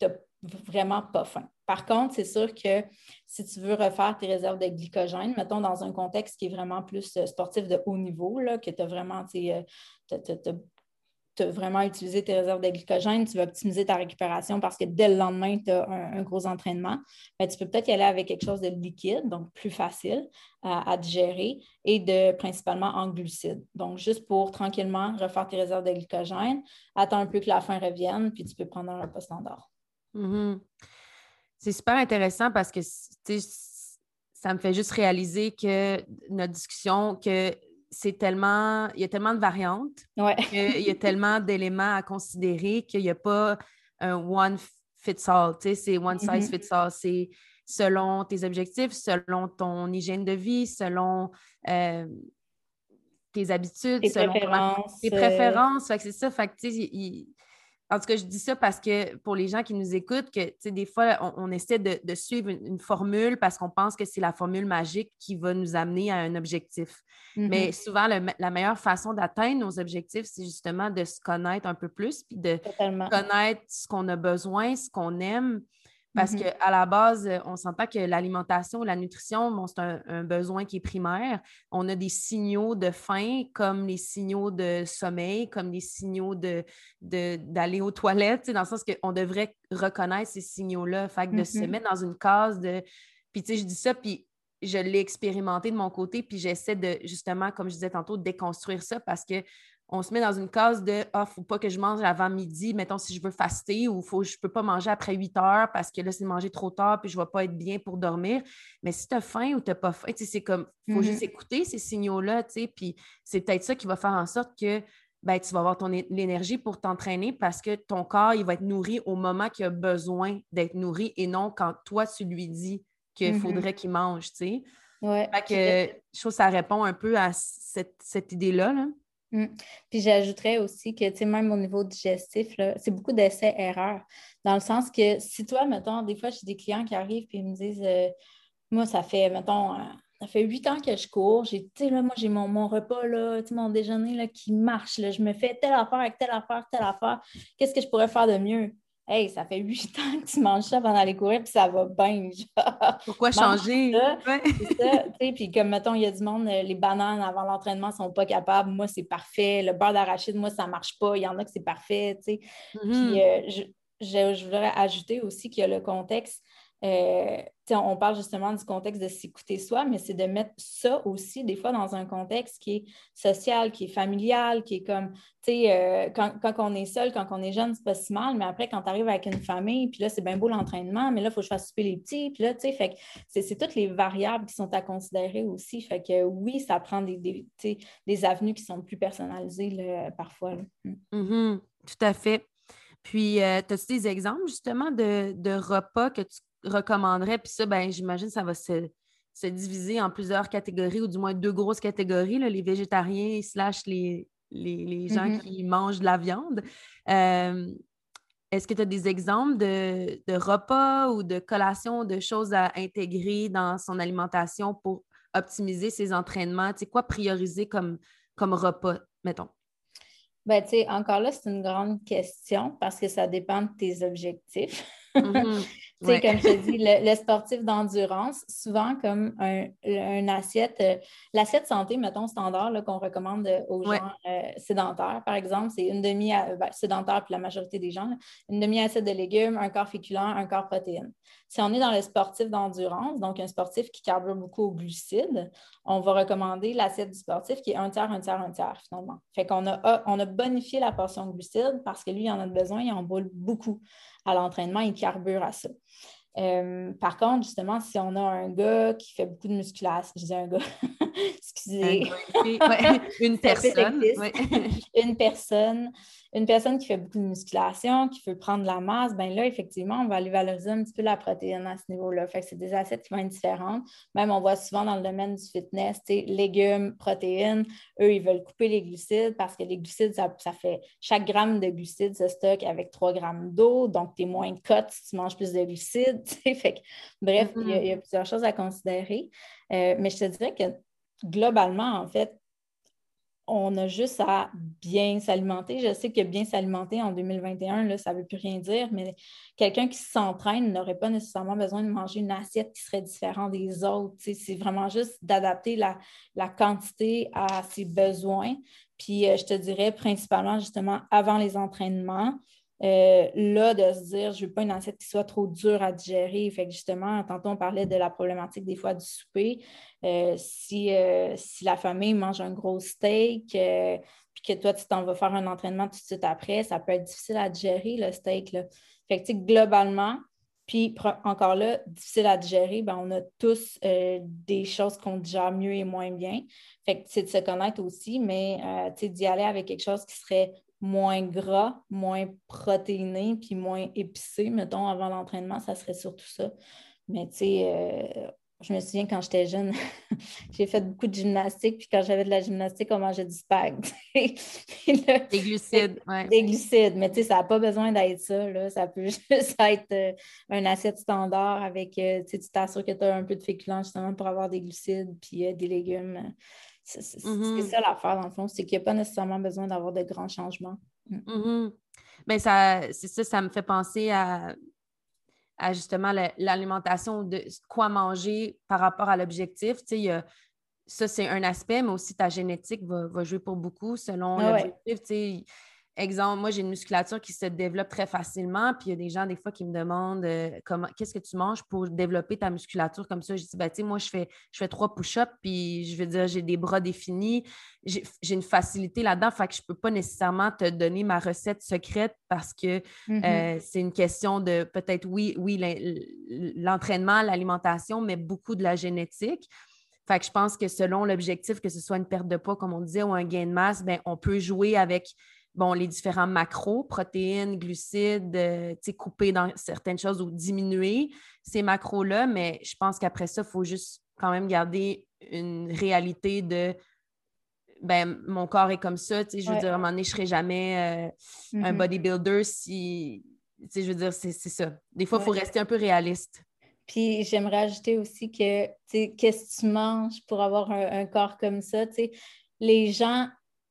vraiment pas faim. Par contre, c'est sûr que si tu veux refaire tes réserves de glycogène, mettons dans un contexte qui est vraiment plus sportif de haut niveau, là, que tu as vraiment, tu as vraiment utilisé tes réserves de glycogène, tu vas optimiser ta récupération parce que dès le lendemain, tu as un, un gros entraînement, bien, tu peux peut-être y aller avec quelque chose de liquide, donc plus facile à, à digérer, et de principalement en glucides. Donc, juste pour tranquillement refaire tes réserves de glycogène, attends un peu que la faim revienne, puis tu peux prendre un repas standard. Mm-hmm. C'est super intéressant parce que ça me fait juste réaliser que notre discussion, que c'est tellement, il y a tellement de variantes, ouais. qu'il y a tellement d'éléments à considérer qu'il n'y a pas un one fits all, tu sais, c'est one size mm-hmm. fits all, c'est selon tes objectifs, selon ton hygiène de vie, selon euh, tes habitudes, tes selon préférences. Comment, tes préférences, fait que c'est ça, fait que tu sais, il, en tout cas, je dis ça parce que pour les gens qui nous écoutent, que des fois, on, on essaie de, de suivre une, une formule parce qu'on pense que c'est la formule magique qui va nous amener à un objectif. Mm-hmm. Mais souvent, le, la meilleure façon d'atteindre nos objectifs, c'est justement de se connaître un peu plus, puis de Totalement. Connaître ce qu'on a besoin, ce qu'on aime. Parce mm-hmm. qu'à la base, on s'entend que l'alimentation, la nutrition, bon, c'est un, un besoin qui est primaire. On a des signaux de faim, comme les signaux de sommeil, comme les signaux de, de, d'aller aux toilettes, dans le sens qu'on devrait reconnaître ces signaux-là. Fait que mm-hmm. de se mettre dans une case de... Puis tu sais, je dis ça, puis je l'ai expérimenté de mon côté, puis j'essaie de, justement, comme je disais tantôt, de déconstruire ça parce que on se met dans une case de « Ah, il ne faut pas que je mange avant midi, mettons si je veux faster, ou faut, je ne peux pas manger après huit heures parce que là, c'est manger trop tard puis je ne vais pas être bien pour dormir. » Mais si tu as faim ou tu n'as pas faim, c'est comme, il faut mm-hmm. juste écouter ces signaux-là, puis c'est peut-être ça qui va faire en sorte que ben, tu vas avoir ton, l'énergie pour t'entraîner parce que ton corps, il va être nourri au moment qu'il a besoin d'être nourri et non quand toi, tu lui dis qu'il mm-hmm. faudrait qu'il mange, tu sais. Ouais. Fait que je trouve que ça répond un peu à cette, cette idée-là, là. Mm. Puis j'ajouterais aussi que, tu sais, même au niveau digestif, là, c'est beaucoup d'essais-erreurs. Dans le sens que si toi, mettons, des fois, j'ai des clients qui arrivent et ils me disent euh, moi, ça fait, mettons, euh, ça fait huit ans que je cours. J'ai, tu sais, là, moi, j'ai mon, mon repas, là, tu sais, mon déjeuner là, qui marche. Là, je me fais telle affaire avec telle affaire, telle affaire. Qu'est-ce que je pourrais faire de mieux? Hey, ça fait huit ans que tu manges ça avant d'aller courir, puis ça va bien. Genre. Pourquoi changer? Ça, ouais. C'est ça. Puis comme, mettons, il y a du monde, les bananes avant l'entraînement ne sont pas capables. Moi, c'est parfait. Le beurre d'arachide, moi, ça ne marche pas. Il y en a que c'est parfait. Tu sais. Mm-hmm. Puis euh, je, je, je voudrais ajouter aussi qu'il y a le contexte. Euh, on parle justement du contexte de s'écouter soi, mais c'est de mettre ça aussi des fois dans un contexte qui est social, qui est familial, qui est comme, tu sais, euh, quand, quand on est seul, quand on est jeune, c'est pas si mal, mais après, quand tu arrives avec une famille, puis là, c'est bien beau l'entraînement, mais là, il faut que je fasse souper les petits, puis là, tu sais, fait que c'est, c'est toutes les variables qui sont à considérer aussi. Fait que oui, ça prend des, des, des avenues qui sont plus personnalisées là, parfois. Là. Mm-hmm, tout à fait. Puis, euh, as-tu des exemples, justement, de, de repas que tu recommanderais? Puis ça, ben, j'imagine que ça va se, se diviser en plusieurs catégories, ou du moins deux grosses catégories, là, les végétariens slash les, les, les gens mm-hmm. qui mangent de la viande. Euh, est-ce que tu as des exemples de, de repas ou de collations, de choses à intégrer dans son alimentation pour optimiser ses entraînements? Tu sais, quoi prioriser comme, comme repas, mettons? Ben, tu sais, encore là, c'est une grande question parce que ça dépend de tes objectifs. Mm-hmm. Tu sais, ouais. Comme je te dis, le, le sportif d'endurance, souvent comme un, un assiette, euh, l'assiette santé, mettons, standard, là, qu'on recommande aux ouais. gens euh, sédentaires, par exemple, c'est une demi, ben, sédentaire puis la majorité des gens, là, une demi-assiette de légumes, un quart féculent, un quart protéines. Si on est dans le sportif d'endurance, donc un sportif qui carbure beaucoup aux glucides, on va recommander l'assiette du sportif qui est un tiers, un tiers, un tiers, finalement. Fait qu'on a, on a bonifié la portion glucides parce que lui, il en a besoin, il en brûle beaucoup à l'entraînement, il carbure à ça. Euh, par contre, justement, si on a un gars qui fait beaucoup de musculation, je dis un gars, excusez. Un, ouais, une personne. Ouais. une personne. Une personne qui fait beaucoup de musculation, qui veut prendre de la masse, bien là, effectivement, on va aller valoriser un petit peu la protéine à ce niveau-là. Fait que c'est des assiettes qui vont être différentes. Même, on voit souvent dans le domaine du fitness, tu sais, légumes, protéines, eux, ils veulent couper les glucides parce que les glucides, ça, ça fait, chaque gramme de glucides se stocke avec trois grammes d'eau, donc tu es moins cut si tu manges plus de glucides. Fait que, bref, il mm-hmm. y, y a plusieurs choses à considérer. Euh, mais je te dirais que globalement, en fait, on a juste à bien s'alimenter. Je sais que bien s'alimenter en deux mille vingt et un, là, ça ne veut plus rien dire, mais quelqu'un qui s'entraîne n'aurait pas nécessairement besoin de manger une assiette qui serait différente des autres. Tu sais, c'est vraiment juste d'adapter la, la quantité à ses besoins. Puis euh, je te dirais principalement justement avant les entraînements, euh, là, de se dire, je ne veux pas une assiette qui soit trop dure à digérer. Fait que justement, tantôt, on parlait de la problématique des fois du souper. Euh, si, euh, si la famille mange un gros steak, euh, puis que toi, tu t'en vas faire un entraînement tout de suite après, ça peut être difficile à digérer, le steak, là. Fait que, tu sais, globalement, puis encore là, difficile à digérer, ben, on a tous euh, des choses qu'on digère mieux et moins bien. Fait que c'est de se connaître aussi, mais euh, tu sais, d'y aller avec quelque chose qui serait moins gras, moins protéiné, puis moins épicé, mettons, avant l'entraînement, ça serait surtout ça. Mais tu sais, euh, je me souviens quand j'étais jeune, j'ai fait beaucoup de gymnastique, puis quand j'avais de la gymnastique, on mangeait du spag. Là, Des glucides, oui. des glucides, mais tu sais, ça n'a pas besoin d'être ça, là. Ça peut juste être euh, un assiette standard avec, euh, tu sais, tu t'assures que tu as un peu de féculents justement pour avoir des glucides, puis euh, des légumes. C'est c'est- c'est Mm-hmm. ça l'affaire, dans le fond, c'est qu'il n'y a pas nécessairement besoin d'avoir de grands changements. Mm. Mm-hmm. Ben ça, c'est ça, ça me fait penser à, à justement la- l'alimentation, de quoi manger par rapport à l'objectif. Tu sais, il y a- ça, c'est un aspect, mais aussi ta génétique va, va jouer pour beaucoup selon Ah ouais. l'objectif. Tu sais, exemple, moi, j'ai une musculature qui se développe très facilement, puis il y a des gens, des fois, qui me demandent euh, comment, qu'est-ce que tu manges pour développer ta musculature comme ça. Je dis, ben, tu sais, moi, je fais, je fais trois push-ups, puis je veux dire, j'ai des bras définis, j'ai, j'ai une facilité là-dedans, fait que je ne peux pas nécessairement te donner ma recette secrète parce que Mhm. euh, c'est une question de peut-être, oui, oui, l'entraînement, l'alimentation, mais beaucoup de la génétique. Fait que je pense que selon l'objectif, que ce soit une perte de poids, comme on disait, ou un gain de masse, ben, on peut jouer avec bon, les différents macros, protéines, glucides, euh, couper dans certaines choses ou diminuer ces macros-là. Mais je pense qu'après ça, il faut juste quand même garder une réalité de ben, mon corps est comme ça. Je veux Ouais. dire, à un moment donné, je ne serai jamais euh, un Mhm. bodybuilder si. Je veux dire, c'est ça. Des fois, il faut Ouais. rester un peu réaliste. Puis j'aimerais ajouter aussi que, tu sais, qu'est-ce que tu manges pour avoir un, un corps comme ça? Tu sais, les gens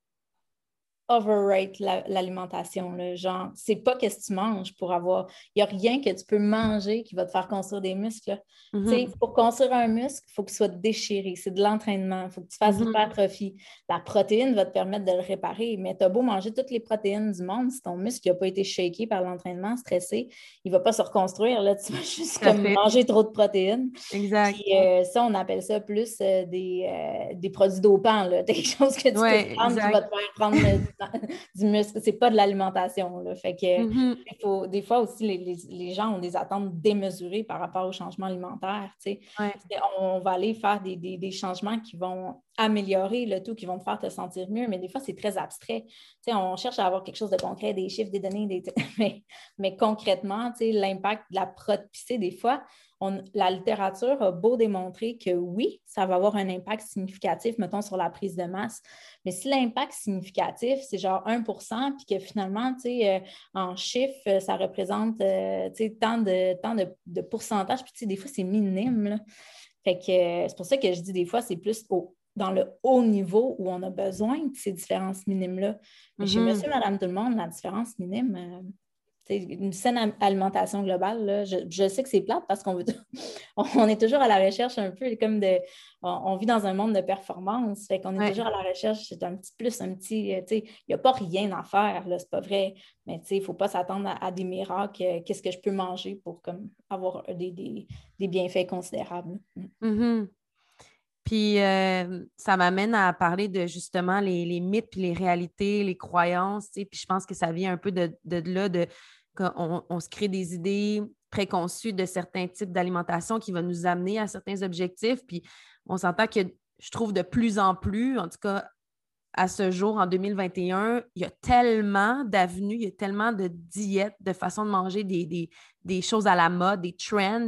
overrate la- l'alimentation, là. Genre, c'est pas qu'est-ce que tu manges pour avoir. Il n'y a rien que tu peux manger qui va te faire construire des muscles, là. Tu sais, Mhm, pour construire un muscle, il faut qu'il soit déchiré. C'est de l'entraînement. Il faut que tu fasses de mhm. l'hypertrophie. La protéine va te permettre de le réparer, mais tu as beau manger toutes les protéines du monde, si ton muscle n'a pas été shaké par l'entraînement, stressé, il ne va pas se reconstruire, là. Tu vas juste Tout à comme fait. manger trop de protéines. Exact. Puis euh, ça, on appelle ça plus euh, des, euh, des produits dopants, là. Des choses que tu peux Oui, prendre qui va exact. te faire prendre euh, du muscle. C'est pas de l'alimentation, là. Fait que Mhm. il faut, des fois aussi, les, les- les gens ont des attentes démesurées par rapport au changement alimentaire. Tu sais. Ouais. C'est- On va aller faire des, des- des changements qui vont améliorer le tout, qui vont te faire te sentir mieux, mais des fois, c'est très abstrait. Tu sais, on cherche à avoir quelque chose de concret, des chiffres, des données, des... mais, mais concrètement, tu sais, l'impact de la protéine, des fois, on- la littérature a beau démontrer que oui, ça va avoir un impact significatif, mettons, sur la prise de masse. Mais si l'impact significatif, c'est genre un pour cent, puis que finalement, tu sais, euh, en chiffres, euh, ça représente, euh, tu sais, tant de, tant de, de pourcentage, puis tu sais, des fois, c'est minime, là. Fait que euh, c'est pour ça que je dis des fois, c'est plus au, dans le haut niveau où on a besoin de ces différences minimes-là. Mais chez Mhm. monsieur, madame, tout le monde, la différence minime, euh, c'est une saine alimentation globale, là, je, je sais que c'est plate parce qu'on veut on est toujours à la recherche un peu comme de on, on vit dans un monde de performance, fait qu'on est Ouais. toujours à la recherche d'un petit plus, un petit, euh, tu sais, il n'y a pas rien à faire, là, c'est pas vrai, mais tu sais, il ne faut pas s'attendre à, à des miracles, euh, qu'est-ce que je peux manger pour comme avoir des, des, des bienfaits considérables. Mhm. Puis euh, ça m'amène à parler de justement les, les mythes, puis les réalités, les croyances, tu sais, puis je pense que ça vient un peu de, de là, de qu'on on se crée des idées préconçues de certains types d'alimentation qui vont nous amener à certains objectifs. Puis on s'entend que je trouve de plus en plus, en tout cas à ce jour, en deux mille vingt et un, il y a tellement d'avenues, il y a tellement de diètes, de façons de manger, des, des, des choses à la mode, des trends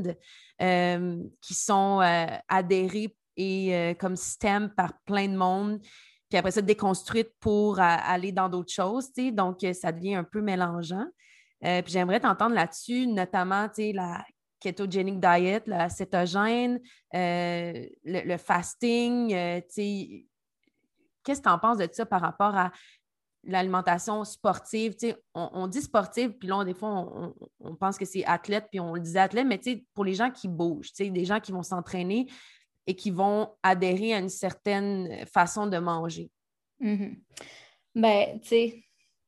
euh, qui sont euh, adhérées et euh, comme système par plein de monde, puis après ça, déconstruites pour euh, aller dans d'autres choses, tu sais, donc euh, ça devient un peu mélangeant. Euh, puis j'aimerais t'entendre là-dessus, notamment, tu sais, la ketogenic diet, la cétogène, euh, le, le fasting, euh, tu sais, qu'est-ce que tu en penses de ça par rapport à l'alimentation sportive? Tu sais, on, on dit sportive, puis là, des fois, on, on, on pense que c'est athlète, puis on le disait athlète, mais tu sais, pour les gens qui bougent, tu sais, des gens qui vont s'entraîner et qui vont adhérer à une certaine façon de manger. Mm-hmm. Ben, tu sais,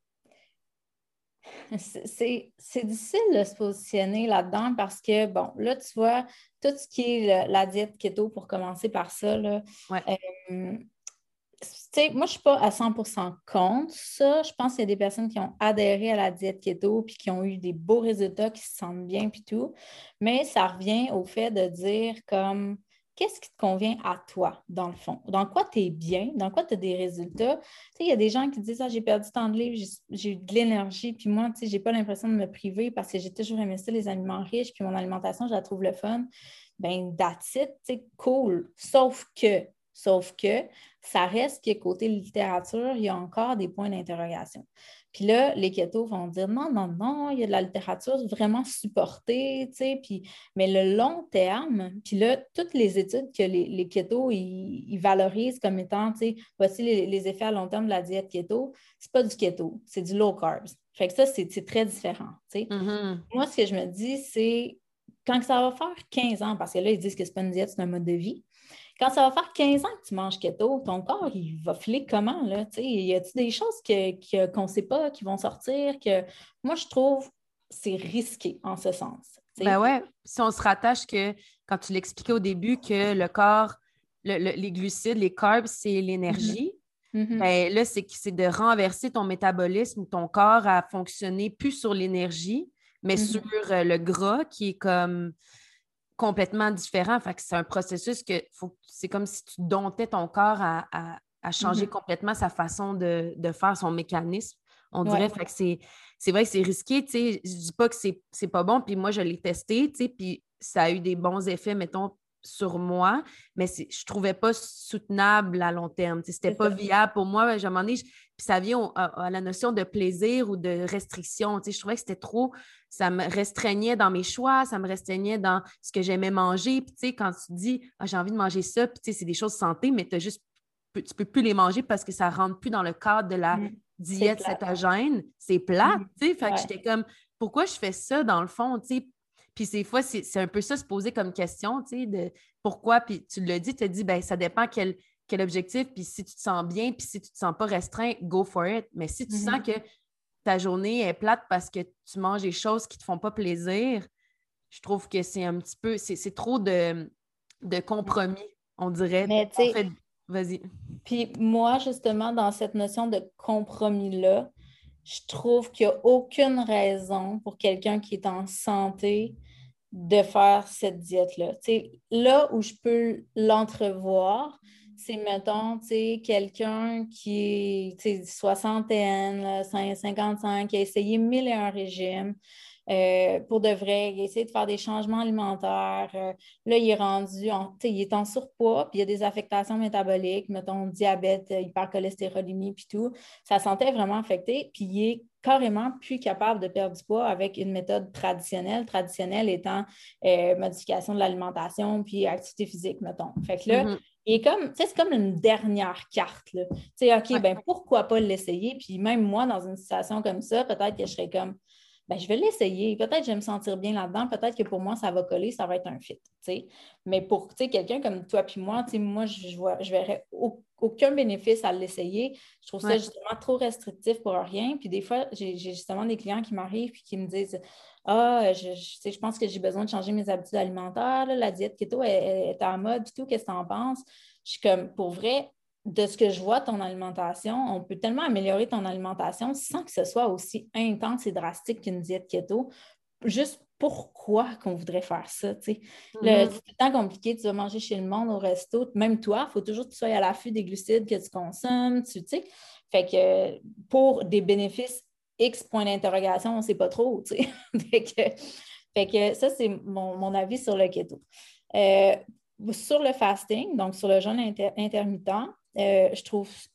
c'est, c'est difficile de se positionner là-dedans parce que, bon, là, tu vois, tout ce qui est le, la diète keto, pour commencer par ça, là, Ouais. euh, tu sais, moi, je ne suis pas à cent pour cent contre ça. Je pense qu'il y a des personnes qui ont adhéré à la diète keto puis qui ont eu des beaux résultats, qui se sentent bien puis tout. Mais ça revient au fait de dire comme qu'est-ce qui te convient à toi, dans le fond? Dans quoi tu es bien? Dans quoi tu as des résultats? Tu sais, il y a des gens qui disent ah, j'ai perdu tant de livres, j'ai, j'ai eu de l'énergie, puis moi, tu sais, j'ai pas l'impression de me priver parce que j'ai toujours aimé ça, les aliments riches, puis mon alimentation, je la trouve le fun. Ben, that's it, tu sais, cool. Sauf que Sauf que ça reste que côté littérature, il y a encore des points d'interrogation. Puis là, les ketos vont dire non, non, non, il y a de la littérature vraiment supportée, tu sais, puis, mais le long terme, puis là, toutes les études que les, les ketos, ils, ils valorisent comme étant, tu sais, voici les, les effets à long terme de la diète keto, c'est pas du keto, c'est du low carbs. Fait que ça, c'est, c'est très différent, tu sais. Mm-hmm. Moi, ce que je me dis, c'est quand ça va faire quinze ans, parce que là, ils disent que c'est pas une diète, c'est un mode de vie. Quand ça va faire quinze ans que tu manges keto, ton corps, il va filer comment, là? Tu sais, y a-t-il des choses que, que, qu'on ne sait pas qui vont sortir que moi, je trouve c'est risqué en ce sens. Tu sais? Ben ouais, si on se rattache que quand tu l'expliquais au début que le corps, le, le, les glucides, les carbs, c'est l'énergie, Mm-hmm. Mm-hmm. ben là, c'est, c'est de renverser ton métabolisme, ton corps à fonctionner plus sur l'énergie, mais Mm-hmm. sur euh, le gras qui est comme complètement différent. Fait que c'est un processus que faut, c'est comme si tu domptais ton corps à, à, à changer Mm-hmm. complètement sa façon de, de faire son mécanisme. On Ouais. dirait, fait que c'est, c'est vrai que c'est risqué, tu sais. Je dis pas que c'est, c'est pas bon, puis moi, je l'ai testé, tu sais, puis ça a eu des bons effets, mettons, sur moi, mais c'est, je trouvais pas soutenable à long terme. C'était C'est pas ça. viable pour moi. À un moment donné, je- puis ça vient au- à, à la notion de plaisir ou de restriction. Je trouvais que c'était trop, ça me restreignait dans mes choix, ça me restreignait dans ce que j'aimais manger. Puis tu sais, quand tu dis ah, j'ai envie de manger ça, puis tu sais, c'est des choses santé, mais t'as juste, tu peux plus les manger parce que ça rentre plus dans le cadre de la Mm. C'est diète plate. cétogène. C'est plate, Mm-hmm. tu sais. Fait que Ouais. j'étais comme, pourquoi je fais ça dans le fond, tu sais? Puis des fois, c'est, c'est un peu ça se poser comme question, tu sais, de pourquoi, puis tu l'as dit, tu as dit, ben ça dépend quel, quel objectif, puis si tu te sens bien, puis si tu te sens pas restreint, go for it. Mais si tu Mm-hmm. sens que ta journée est plate parce que tu manges des choses qui te font pas plaisir, je trouve que c'est un petit peu, c'est, c'est trop de, de compromis, on dirait. Mais tu En sais, fait, vas-y. puis moi, justement, dans cette notion de compromis-là, je trouve qu'il n'y a aucune raison pour quelqu'un qui est en santé de faire cette diète-là. Tu sais, là où je peux l'entrevoir, c'est, mettons, tu sais, quelqu'un qui est, tu sais, soixantaine, là, cinquante-cinq, qui a essayé mille et un régimes. Euh, pour de vrai, il a essayé de faire des changements alimentaires. Euh, là, il est rendu, en, tu sais, il est en surpoids, puis il y a des affectations métaboliques, mettons diabète, euh, hypercholestérolémie, puis tout. Sa santé est vraiment affectée, puis il est carrément plus capable de perdre du poids avec une méthode traditionnelle, traditionnelle étant euh, modification de l'alimentation puis activité physique, mettons. Fait que là, Mm-hmm. il est comme, tu sais, c'est comme une dernière carte, là. Tu sais, OK, Ouais. ben pourquoi pas l'essayer? Puis même moi, dans une situation comme ça, peut-être que je serais comme, ben, je vais l'essayer. Peut-être que je vais me sentir bien là-dedans. Peut-être que pour moi, ça va coller, ça va être un fit. T'sais. Mais pour quelqu'un comme toi puis moi, moi, je ne je verrais au, aucun bénéfice à l'essayer. Je trouve ça Ouais. justement trop restrictif pour rien. Puis des fois, j'ai justement des clients qui m'arrivent et qui me disent ah, je, je, je pense que j'ai besoin de changer mes habitudes alimentaires. Là, la diète keto est, est en mode et tout. Qu'est-ce que tu en penses? Je suis comme, pour vrai, de ce que je vois, ton alimentation, on peut tellement améliorer ton alimentation sans que ce soit aussi intense et drastique qu'une diète keto. Juste pourquoi qu'on voudrait faire ça, tu sais. Mm-hmm. C'est tout le temps compliqué, tu vas manger chez le monde, au resto, même toi, il faut toujours que tu sois à l'affût des glucides que tu consommes, tu sais. Fait que pour des bénéfices X point d'interrogation, on ne sait pas trop, tu sais. fait, que, fait que ça, c'est mon, mon avis sur le keto. Euh, sur le fasting, donc sur le jeûne inter- intermittent, euh, je trouve,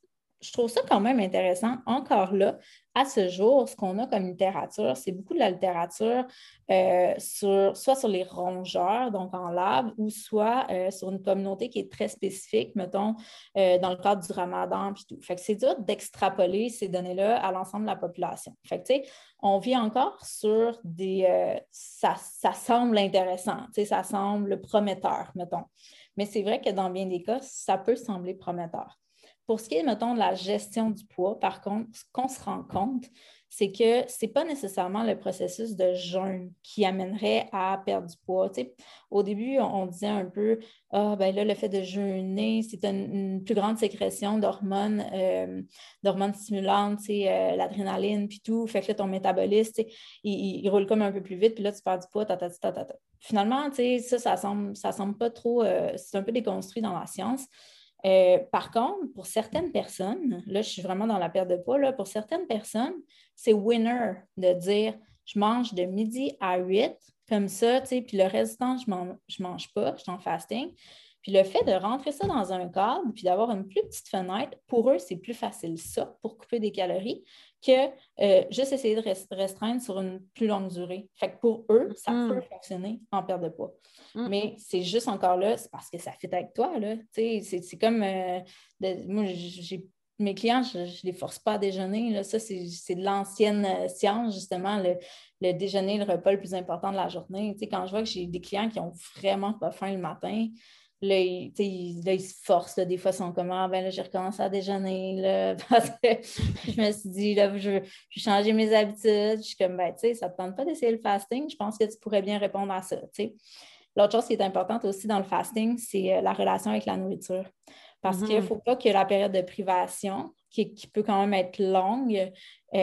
je trouve ça quand même intéressant. Encore là, à ce jour, ce qu'on a comme littérature, c'est beaucoup de la littérature euh, sur, soit sur les rongeurs, donc en lab, ou soit euh, sur une communauté qui est très spécifique, mettons, euh, dans le cadre du ramadan, puis tout. Fait que c'est dur d'extrapoler ces données-là à l'ensemble de la population. Fait que, tu sais, on vit encore sur des... Euh, ça, ça semble intéressant, tu sais, ça semble prometteur, mettons. Mais c'est vrai que dans bien des cas, ça peut sembler prometteur. Pour ce qui est, mettons, de la gestion du poids, par contre, ce qu'on se rend compte, c'est que ce n'est pas nécessairement le processus de jeûne qui amènerait à perdre du poids. Tu sais, au début, on, on disait un peu, ah, ben là, le fait de jeûner, c'est une, une plus grande sécrétion d'hormones, euh, d'hormones stimulantes, tu sais, euh, l'adrénaline, puis tout. Fait que là, ton métabolisme, tu sais, il, il roule comme un peu plus vite, puis là, tu perds du poids, ta, ta, ta, ta, ta. Finalement, tu sais, ça, ça semble, ça semble pas trop, euh, c'est un peu déconstruit dans la science. Euh, par contre, pour certaines personnes, là, je suis vraiment dans la perte de poids, là, pour certaines personnes, c'est winner de dire je mange de midi à huit, comme ça, tu sais, puis le reste du temps, je ne je mange pas, je suis en fasting. Puis le fait de rentrer ça dans un cadre, puis d'avoir une plus petite fenêtre, pour eux, c'est plus facile ça, pour couper des calories, que euh, juste essayer de restreindre sur une plus longue durée. Fait que pour eux, ça mm. peut fonctionner en perte de poids. Mm. Mais c'est juste encore là, c'est parce que ça fit avec toi, là. Tu sais, c'est, c'est comme... Euh, de, moi, j'ai... Mes clients, je ne les force pas à déjeuner. Là. Ça, c'est, c'est de l'ancienne euh, science, justement, le, le déjeuner, le repas le plus important de la journée. Tu sais, quand je vois que j'ai des clients qui n'ont vraiment pas faim le matin, là, ils, là, ils se forcent. Là. Des fois, ils sont comme ah, ben là, j'ai recommencé à déjeuner là, parce que je me suis dit, là, je, je vais changer mes habitudes. Je suis comme, ben, tu sais, ça ne te tente pas d'essayer le fasting? Je pense que tu pourrais bien répondre à ça. Tu sais. L'autre chose qui est importante aussi dans le fasting, c'est la relation avec la nourriture. Parce mm-hmm. qu'il ne faut pas que la période de privation, qui, qui peut quand même être longue, euh,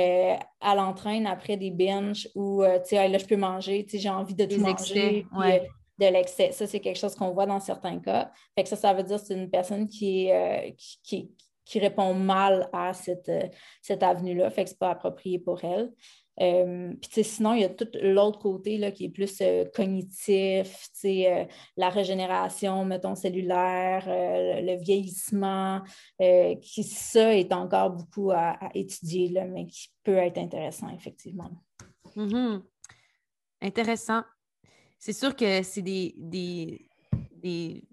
elle entraîne après des binges où, euh, tu sais, là, je peux manger, tu sais, j'ai envie de tout des manger. Excès, puis, ouais. euh, de l'excès. Ça, c'est quelque chose qu'on voit dans certains cas. Fait que ça, ça veut dire que c'est une personne qui, est, euh, qui, qui, qui répond mal à cette, euh, cette avenue-là. Fait que ce n'est pas approprié pour elle. Euh, puis sinon, il y a tout l'autre côté là, qui est plus euh, cognitif, euh, la régénération, mettons, cellulaire, euh, le vieillissement, euh, qui ça est encore beaucoup à, à étudier, là, mais qui peut être intéressant, effectivement. Mm-hmm. Intéressant. C'est sûr que c'est des, des, des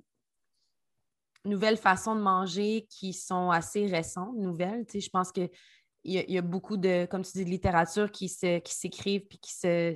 nouvelles façons de manger qui sont assez récentes, nouvelles. Tu sais, je pense qu'il y, y a beaucoup de, comme tu dis, de littérature qui, se, qui s'écrivent puis qui se,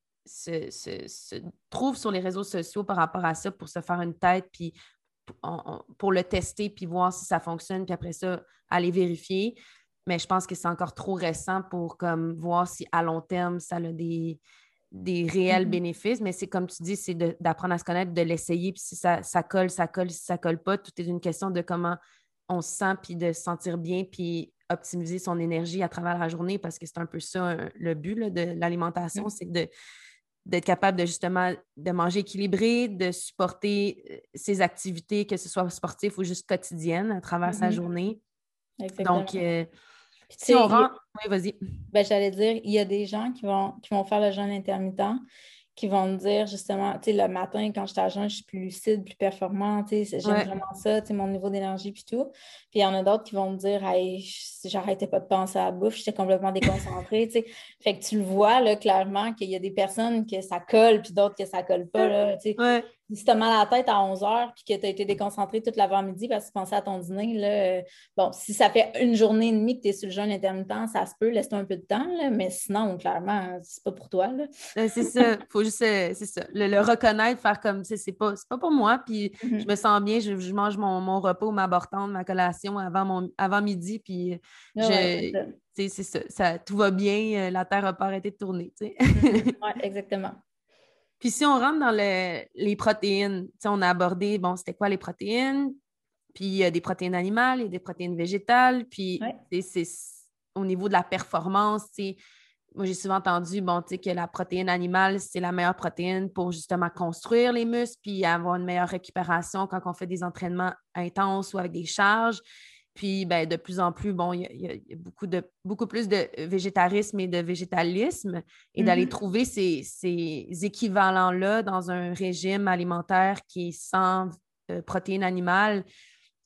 se, se, se trouvent sur les réseaux sociaux par rapport à ça pour se faire une tête puis on, on, pour le tester puis voir si ça fonctionne puis après ça, aller vérifier. Mais je pense que c'est encore trop récent pour comme, voir si à long terme, ça a des... des réels mm-hmm. bénéfices, mais c'est comme tu dis, c'est de, d'apprendre à se connaître, de l'essayer, puis si ça, ça colle, ça colle, si ça colle pas, tout est une question de comment on se sent, puis de se sentir bien, puis optimiser son énergie à travers la journée, parce que c'est un peu ça le but là, de l'alimentation, mm-hmm. c'est de, d'être capable de justement de manger équilibré, de supporter ses activités, que ce soit sportif ou juste quotidienne à travers mm-hmm. sa journée. Exactement. Donc, euh, si on rentre... Oui, vas-y. Ben, j'allais dire, il y a des gens qui vont, qui vont faire le jeûne intermittent, qui vont me dire justement, tu sais, le matin, quand je suis à jeûne, je suis plus lucide, plus performante, tu sais, j'aime ouais. vraiment ça, tu sais, mon niveau d'énergie puis tout. Puis il y en a d'autres qui vont me dire, hey, j'arrêtais pas de penser à la bouffe, j'étais complètement déconcentrée, tu sais. Fait que tu le vois, là, clairement, qu'il y a des personnes que ça colle, puis d'autres que ça colle pas, là, tu sais. Ouais. Si tu as mal à la tête à onze heures puis que tu as été déconcentré toute l'avant-midi parce que tu pensais à ton dîner, là, euh, bon, si ça fait une journée et demie que tu es sur le jeûne intermittent, ça se peut, laisse-toi un peu de temps, là, mais sinon, clairement, c'est pas pour toi. Là. Euh, c'est ça, faut juste, euh, c'est ça, le, le reconnaître, faire comme, c'est, c'est, pas, c'est pas pour moi, puis mm-hmm. je me sens bien, je, je mange mon, mon repas ou ma bartende, ma collation avant, mon, avant midi, puis je, ouais, c'est, c'est ça, ça, tout va bien, la Terre n'a pas arrêté de tourner. Tu sais. Mm-hmm. Oui, exactement. Puis si on rentre dans le, les protéines, on a abordé, bon, c'était quoi les protéines? Puis il y a des protéines animales, il y a des protéines végétales, puis ouais. c'est, c'est, au niveau de la performance, moi j'ai souvent entendu bon, que la protéine animale, c'est la meilleure protéine pour justement construire les muscles, puis avoir une meilleure récupération quand on fait des entraînements intenses ou avec des charges. Puis, ben, de plus en plus, bon, il y, y a beaucoup, de, beaucoup plus de végétarisme et de végétalisme et mm-hmm. d'aller trouver ces, ces équivalents-là dans un régime alimentaire qui est sans euh, protéines animales.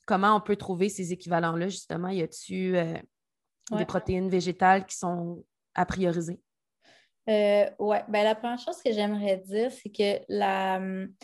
comment on peut trouver ces équivalents-là, justement? Y a-t-il euh, Ouais. des protéines végétales qui sont à prioriser? Euh, oui, ben, la première chose que j'aimerais dire, c'est que la,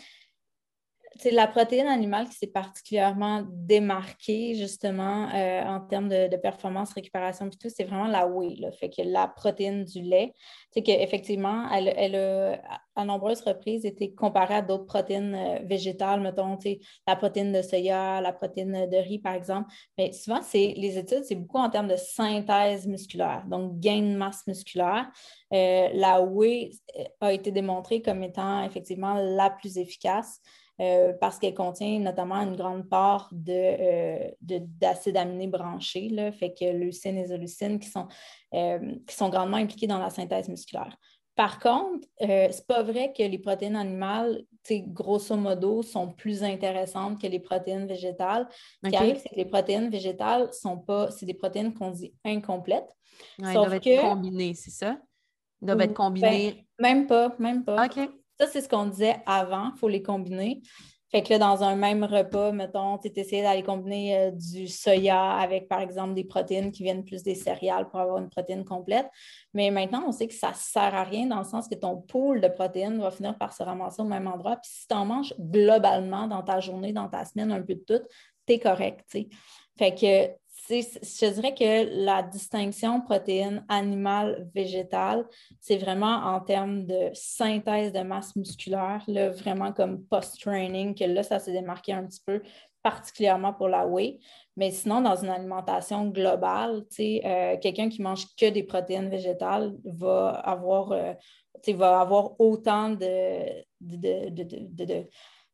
c'est la protéine animale qui s'est particulièrement démarquée, justement, euh, en termes de, de performance, récupération et tout, c'est vraiment la whey, là. Fait que la protéine du lait, c'est qu'effectivement, elle, elle a, à nombreuses reprises, été comparée à d'autres protéines euh, végétales, mettons, la protéine de soya, la protéine de riz, par exemple. Mais souvent, c'est, les études, c'est beaucoup en termes de synthèse musculaire, donc gain de masse musculaire. Euh, la whey a été démontrée comme étant effectivement la plus efficace. Euh, parce qu'elle contient notamment une grande part de, euh, de, d'acides aminés branchés, là, fait que leucine et isoleucine qui sont, euh, qui sont grandement impliqués dans la synthèse musculaire. Par contre, euh, c'est pas vrai que les protéines animales, grosso modo, sont plus intéressantes que les protéines végétales. Ce qui OK. arrive, c'est que les protéines végétales sont pas, c'est des protéines qu'on dit incomplètes. Ouais, ils sauf doivent être que, combinés, c'est ça? Ils doivent être ou, ben, combinés. même pas, même pas. OK. Ça, c'est ce qu'on disait avant, il faut les combiner. Fait que là, dans un même repas, mettons, tu essaies d'aller combiner euh, du soya avec, par exemple, des protéines qui viennent plus des céréales pour avoir une protéine complète. Mais maintenant, on sait que ça ne sert à rien dans le sens que ton pool de protéines va finir par se ramasser au même endroit. Puis si tu en manges globalement dans ta journée, dans ta semaine, un peu de tout, tu es correct, tu sais. Fait que je dirais que la distinction protéine animale, végétale, c'est vraiment en termes de synthèse de masse musculaire, là, vraiment comme post-training, que là, ça s'est démarqué un petit peu, particulièrement pour la whey. Mais sinon, dans une alimentation globale, euh, quelqu'un qui mange que des protéines végétales va avoir, euh, va avoir autant de, de, de, de, de, de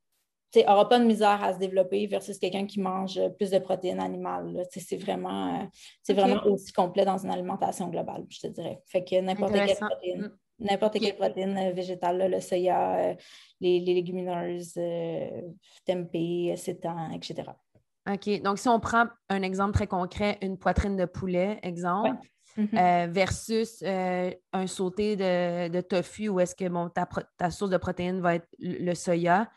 n'aura pas de misère à se développer versus quelqu'un qui mange plus de protéines animales. C'est vraiment, euh, c'est OK. vraiment aussi complet dans une alimentation globale, je te dirais. Fait que n'importe quelle Intéressant. protéine, Mm. n'importe OK. quelle protéine végétale, là, le soya, euh, les, les légumineuses, euh, tempeh, sétan, et cetera. OK. Donc, si on prend un exemple très concret, une poitrine de poulet, exemple, Ouais. Mm-hmm. euh, versus euh, un sauté de, de tofu où est-ce que bon, ta, ta source de protéines va être le soya,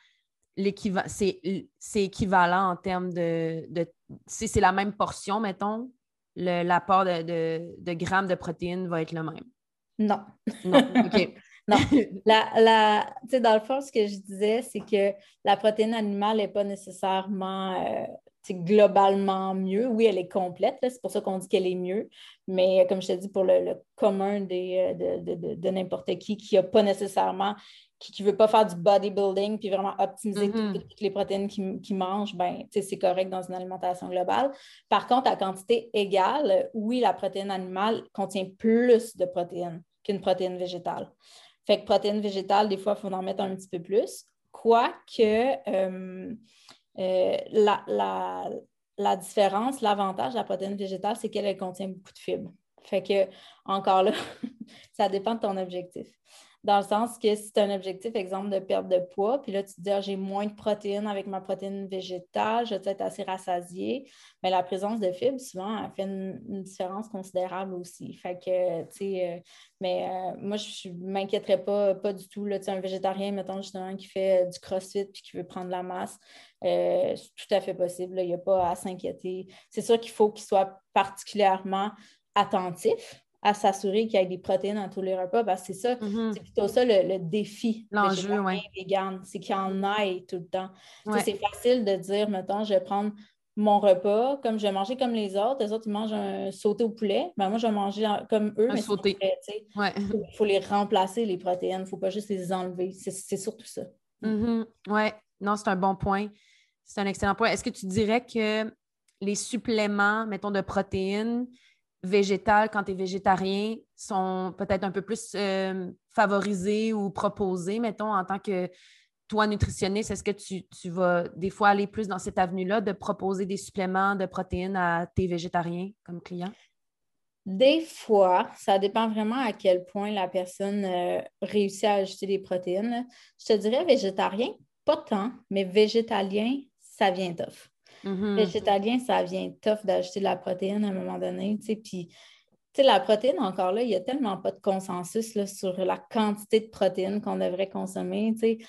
c'est, c'est équivalent en termes de, de si c'est la même portion, mettons, le, l'apport de, de, de grammes de protéines va être le même. Non. Non, OK. Non. La, la, dans le fond, ce que je disais, c'est que la protéine animale n'est pas nécessairement euh, globalement mieux. Oui, elle est complète, là, c'est pour ça qu'on dit qu'elle est mieux. Mais comme je te dis, pour le, le commun des, de, de, de, de n'importe qui qui n'a pas nécessairement, qui ne veut pas faire du bodybuilding puis vraiment optimiser mm-hmm. toutes, toutes les protéines qu'il, qu'il mange, ben, c'est correct dans une alimentation globale. Par contre, à quantité égale, oui, la protéine animale contient plus de protéines qu'une protéine végétale. Fait que protéines végétales, des fois, il faut en mettre un petit peu plus. Quoique, euh, euh, la, la, la différence, l'avantage de la protéine végétale, c'est qu'elle elle contient beaucoup de fibres. Fait que, encore là, ça dépend de ton objectif. Dans le sens que si tu as un objectif, exemple, de perte de poids, puis là, tu te dis, ah, j'ai moins de protéines avec ma protéine végétale, je vais être assez rassasiée, mais la présence de fibres, souvent, elle fait une, une différence considérable aussi. Fait que, tu sais, euh, mais euh, moi, je ne m'inquiéterais pas, pas du tout. Là, un végétarien, mettons, justement, qui fait du crossfit puis qui veut prendre de la masse, euh, c'est tout à fait possible. Il n'y a pas à s'inquiéter. C'est sûr qu'il faut qu'il soit particulièrement attentif à s'assurer qu'il y ait des protéines dans tous les repas, parce que c'est ça, mm-hmm. c'est plutôt ça le, le défi l'enjeu, oui. Vegan, c'est qu'il y en ait tout le temps. Ouais. C'est facile de dire, mettons, je vais prendre mon repas, comme je vais manger comme les autres, les autres, ils mangent un sauté au poulet, ben moi, je vais manger comme eux, un mais sauté. Il ouais. faut, faut les remplacer, les protéines, il ne faut pas juste les enlever. C'est, c'est surtout ça. Mm-hmm. Oui, non, c'est un bon point. C'est un excellent point. Est-ce que tu dirais que les suppléments, mettons, de protéines végétales, quand tu es végétarien, sont peut-être un peu plus euh, favorisés ou proposés, mettons, en tant que toi, nutritionniste? Est-ce que tu, tu vas des fois aller plus dans cette avenue-là de proposer des suppléments de protéines à tes végétariens comme clients? Des fois, ça dépend vraiment à quel point la personne euh, réussit à ajouter des protéines. Je te dirais végétarien, pas tant, mais végétalien, ça vient tough. Mm-hmm. Végétalien, ça vient tough d'ajouter de la protéine à un moment donné. Puis, la protéine, encore là, il n'y a tellement pas de consensus là, sur la quantité de protéines qu'on devrait consommer. T'sais.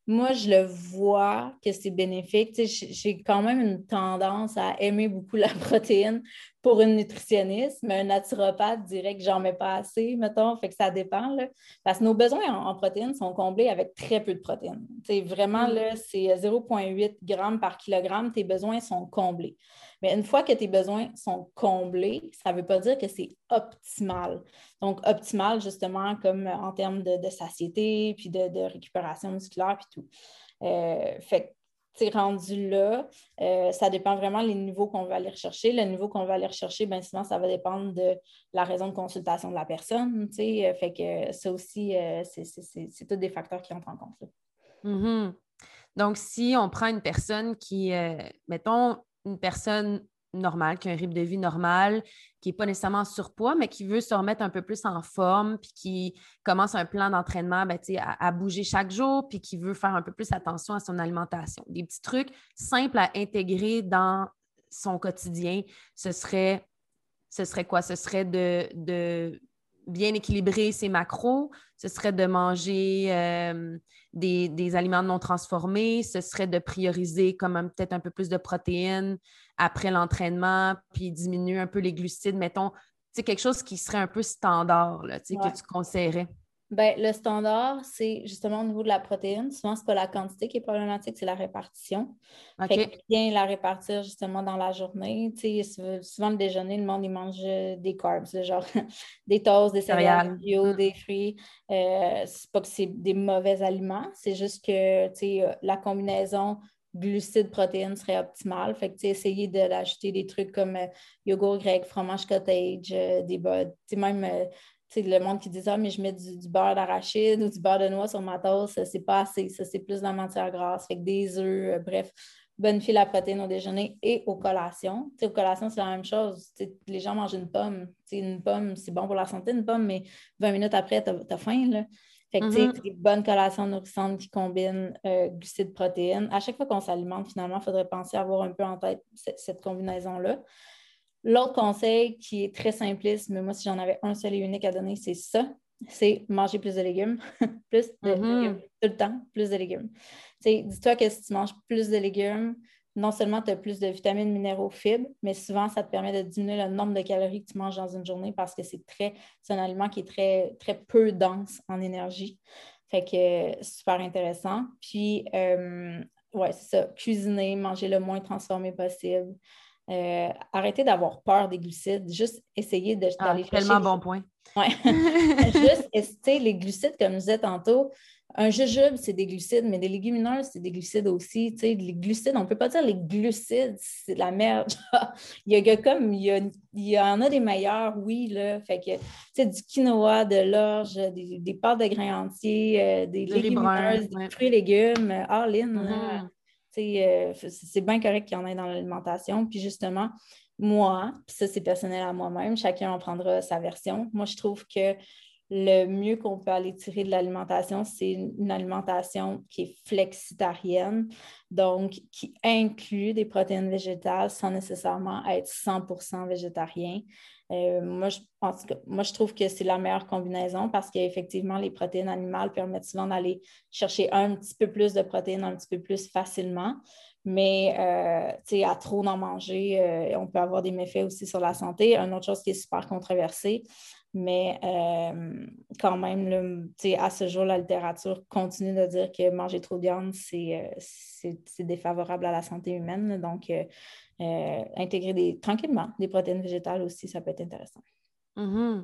moi, je le vois que c'est bénéfique. Tu sais, j'ai quand même une tendance à aimer beaucoup la protéine pour une nutritionniste, mais un naturopathe dirait que j'en mets pas assez, mettons, fait que ça dépend, là. Parce que nos besoins en, en protéines sont comblés avec très peu de protéines. Tu sais, vraiment, Mm. là, c'est zéro virgule huit grammes par kilogramme, tes besoins sont comblés. Mais une fois que tes besoins sont comblés, ça ne veut pas dire que c'est optimal. Donc, optimal, justement, comme en termes de, de satiété, puis de, de récupération musculaire, puis tout. Euh, fait que, rendu là, euh, ça dépend vraiment des niveaux qu'on va aller rechercher. Le niveau qu'on va aller rechercher, bien souvent, ça va dépendre de la raison de consultation de la personne. T'sais. Fait que ça aussi, euh, c'est, c'est, c'est, c'est tous des facteurs qui entrent en compte. Là. Mm-hmm. Donc, si on prend une personne qui, euh, mettons, une personne normale, qui a un rythme de vie normal, qui n'est pas nécessairement en surpoids, mais qui veut se remettre un peu plus en forme, puis qui commence un plan d'entraînement ben, à, à bouger chaque jour, puis qui veut faire un peu plus attention à son alimentation. Des petits trucs simples à intégrer dans son quotidien, ce serait, ce serait quoi? Ce serait de, de bien équilibrer ses macros, ce serait de manger euh, des, des aliments non transformés, ce serait de prioriser comme un- peut-être un peu plus de protéines après l'entraînement, puis diminuer un peu les glucides, mettons, tu sais, quelque chose qui serait un peu standard, là, tu sais, que Ouais. tu conseillerais. Ben, le standard, c'est justement au niveau de la protéine. Souvent, ce n'est pas la quantité qui est problématique, c'est la répartition. Fait que OK. bien la répartir justement dans la journée. Tu sais, souvent, le déjeuner, le monde, il mange euh, des carbs, là, genre des toasts, des céréales Céréales. bio, Mm. des fruits. Euh, c'est pas que c'est des mauvais aliments, c'est juste que tu sais, euh, la combinaison glucides-protéines serait optimale. Fait que, tu sais, essayer de l'ajouter des trucs comme euh, yogourt grec, fromage cottage, euh, des bas, tu sais, même... euh, tu sais, le monde qui dit ça, ah, mais je mets du, du beurre d'arachide ou du beurre de noix sur ma toast, c'est pas assez. Ça, c'est plus de la matière grasse. Fait que des œufs, euh, bref, bonifie la protéine au déjeuner et aux collations. Tu sais, aux collations, c'est la même chose. Tu sais, les gens mangent une pomme. Tu sais, une pomme, c'est bon pour la santé, une pomme, mais vingt minutes après, tu as faim, là. Fait que, tu sais, Mhm. des bonnes collations nourrissantes qui combinent euh, glucides, protéines. À chaque fois qu'on s'alimente, finalement, il faudrait penser à avoir un peu en tête cette, cette combinaison-là. L'autre conseil qui est très simpliste, mais moi, si j'en avais un seul et unique à donner, c'est ça. C'est manger plus de légumes. plus de légumes. Mhm. Tout le temps, plus de légumes. T'sais, dis-toi que si tu manges plus de légumes, non seulement tu as plus de vitamines, minéraux, fibres, mais souvent, ça te permet de diminuer le nombre de calories que tu manges dans une journée parce que c'est très, c'est un aliment qui est très, très peu dense en énergie. Fait que super intéressant. Puis, euh, ouais, c'est ça. Cuisiner, manger le moins transformé possible. Euh, arrêtez d'avoir peur des glucides, juste essayer de- Ah, d'aller chercher tellement des... bon point. Ouais. Juste, tu sais, les glucides, comme je disais tantôt, un jujube, c'est des glucides, mais des légumineuses, c'est des glucides aussi. Tu sais, les glucides, on ne peut pas dire les glucides, c'est de la merde. il, y a, il y a comme, il y, a, il y en a des meilleurs, oui, là. Fait que, tu sais, du quinoa, de l'orge, des, des pâtes de grains entiers, euh, des Le riz brun, légumineuses, des ouais. fruits et légumes, euh, all in, là. Mhm. Tu sais, euh, c'est bien correct qu'il y en ait dans l'alimentation. Puis justement, moi, puis ça, c'est personnel à moi-même, chacun en prendra sa version. Moi, je trouve que le mieux qu'on peut aller tirer de l'alimentation, c'est une alimentation qui est flexitarienne, donc qui inclut des protéines végétales sans nécessairement être cent pour cent végétarien. Euh, moi, je, en tout cas, moi, je trouve que c'est la meilleure combinaison parce qu'effectivement, les protéines animales permettent souvent d'aller chercher un petit peu plus de protéines un petit peu plus facilement. Mais euh, à trop en manger, euh, on peut avoir des méfaits aussi sur la santé. Une autre chose qui est super controversée, mais euh, quand même, là, à ce jour, la littérature continue de dire que manger trop de viande, c'est, euh, c'est, c'est défavorable à la santé humaine. Donc, euh, euh, intégrer des, tranquillement des protéines végétales aussi, ça peut être intéressant. Mhm.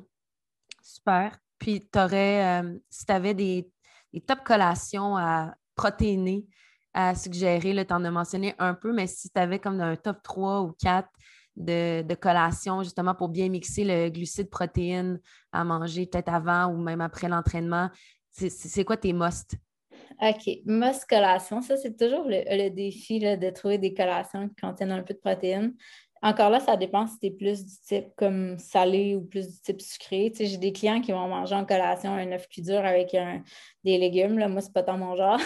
Super. Puis, t'aurais, euh, si tu avais des, des top collations à protéiner à suggérer, tu en as mentionné un peu, mais si tu avais comme un top trois ou quatre de, de collations, justement, pour bien mixer le glucide protéine à manger peut-être avant ou même après l'entraînement, c'est, c'est quoi tes must? OK. Must collation, ça, c'est toujours le, le défi là, de trouver des collations qui contiennent un peu de protéines. Encore là, ça dépend si tu es plus du type comme salé ou plus du type sucré. Tu sais, j'ai des clients qui vont manger en collation un œuf cuit dur avec un, des légumes. Là. Moi, c'est pas tant mon genre.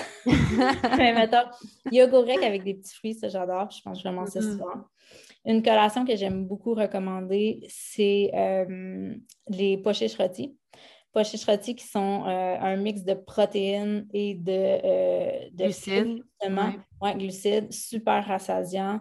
Mais mettons, yogourt grec avec des petits fruits, ça, j'adore. Je pense vraiment ça Mhm. souvent. Une collation que j'aime beaucoup recommander, c'est euh, les pois chiches rôtis. pois chiches rôtis qui sont euh, un mix de protéines et de, euh, de Glucides. fibres, justement. Ouais. Ouais, glucides, super rassasiant,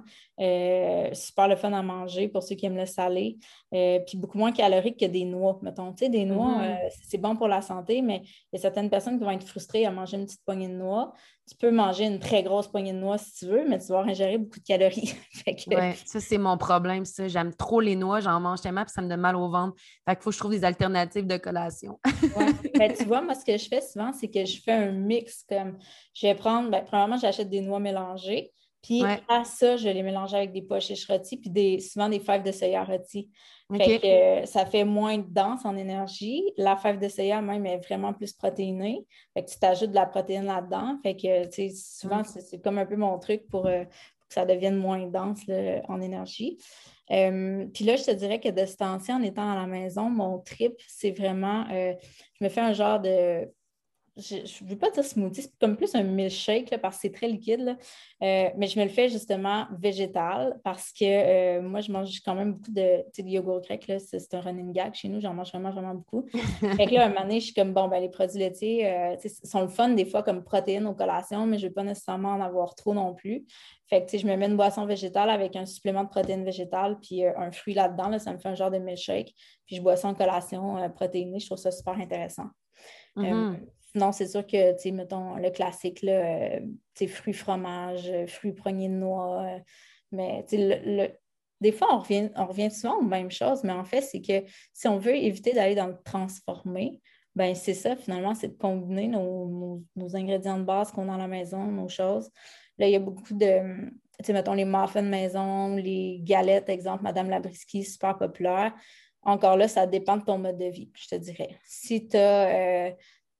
euh, super le fun à manger pour ceux qui aiment le salé, euh, puis beaucoup moins calorique que des noix, mettons. Tu sais, des noix, Mm-hmm. euh, c'est bon pour la santé, mais il y a certaines personnes qui vont être frustrées à manger une petite poignée de noix. Tu peux manger une très grosse poignée de noix si tu veux, mais tu vas avoir ingéré beaucoup de calories. Fait que, Ouais, ça, c'est mon problème, ça. J'aime trop les noix, j'en mange tellement, puis ça me donne mal au ventre. Fait qu'il faut que je trouve des alternatives de collation. ouais. Ben, tu vois, moi, ce que je fais souvent, c'est que je fais un mix comme je vais prendre, ben, premièrement, j'achète des noix mélangées, puis Ouais, à ça, je vais les mélanger avec des pois chiches rôtis, puis des, souvent des fèves de soya rôtis. Fait OK. que euh, ça fait moins dense en énergie. La fève de soya, même, est vraiment plus protéinée. Fait que tu t'ajoutes de la protéine là-dedans. Fait que, tu sais, souvent, Mm. c'est c'est comme un peu mon truc pour, euh, pour que ça devienne moins dense là, en énergie. Euh, puis là, je te dirais que de ce temps-ci, en étant à la maison, mon trip, c'est vraiment, euh, je me fais un genre de, je ne veux pas dire smoothie, c'est comme plus un milkshake là, parce que c'est très liquide, là. Euh, mais je me le fais justement végétal parce que euh, moi, je mange quand même beaucoup de, tu sais, de yogourt grec, là, c'est c'est un running gag chez nous, j'en mange vraiment, vraiment beaucoup. Fait que là, un moment donné, je suis comme, bon, ben, les produits laitiers, euh, tu sais, sont le fun des fois comme protéines aux collations, mais je ne veux pas nécessairement en avoir trop non plus. Fait que, tu sais, je me mets une boisson végétale avec un supplément de protéines végétales puis euh, un fruit là-dedans, là, ça me fait un genre de milkshake. Puis je bois ça en collation euh, protéinée, je trouve ça super intéressant. Euh, Mhm. Sinon, c'est sûr que, tu sais, mettons, le classique, là, euh, tu sais, fruits, fromage, euh, fruits, poignées de noix. euh, mais, tu sais, le, le- des fois, on revient, on revient souvent aux mêmes choses, mais en fait, c'est que si on veut éviter d'aller dans le transformé, ben c'est ça, finalement, c'est de combiner nos, nos- nos ingrédients de base qu'on a à la maison, nos choses. Là, il y a beaucoup de, tu sais, mettons, les muffins de maison, les galettes, exemple, Madame Labriski, super populaire. Encore là, ça dépend de ton mode de vie, je te dirais. Si tu as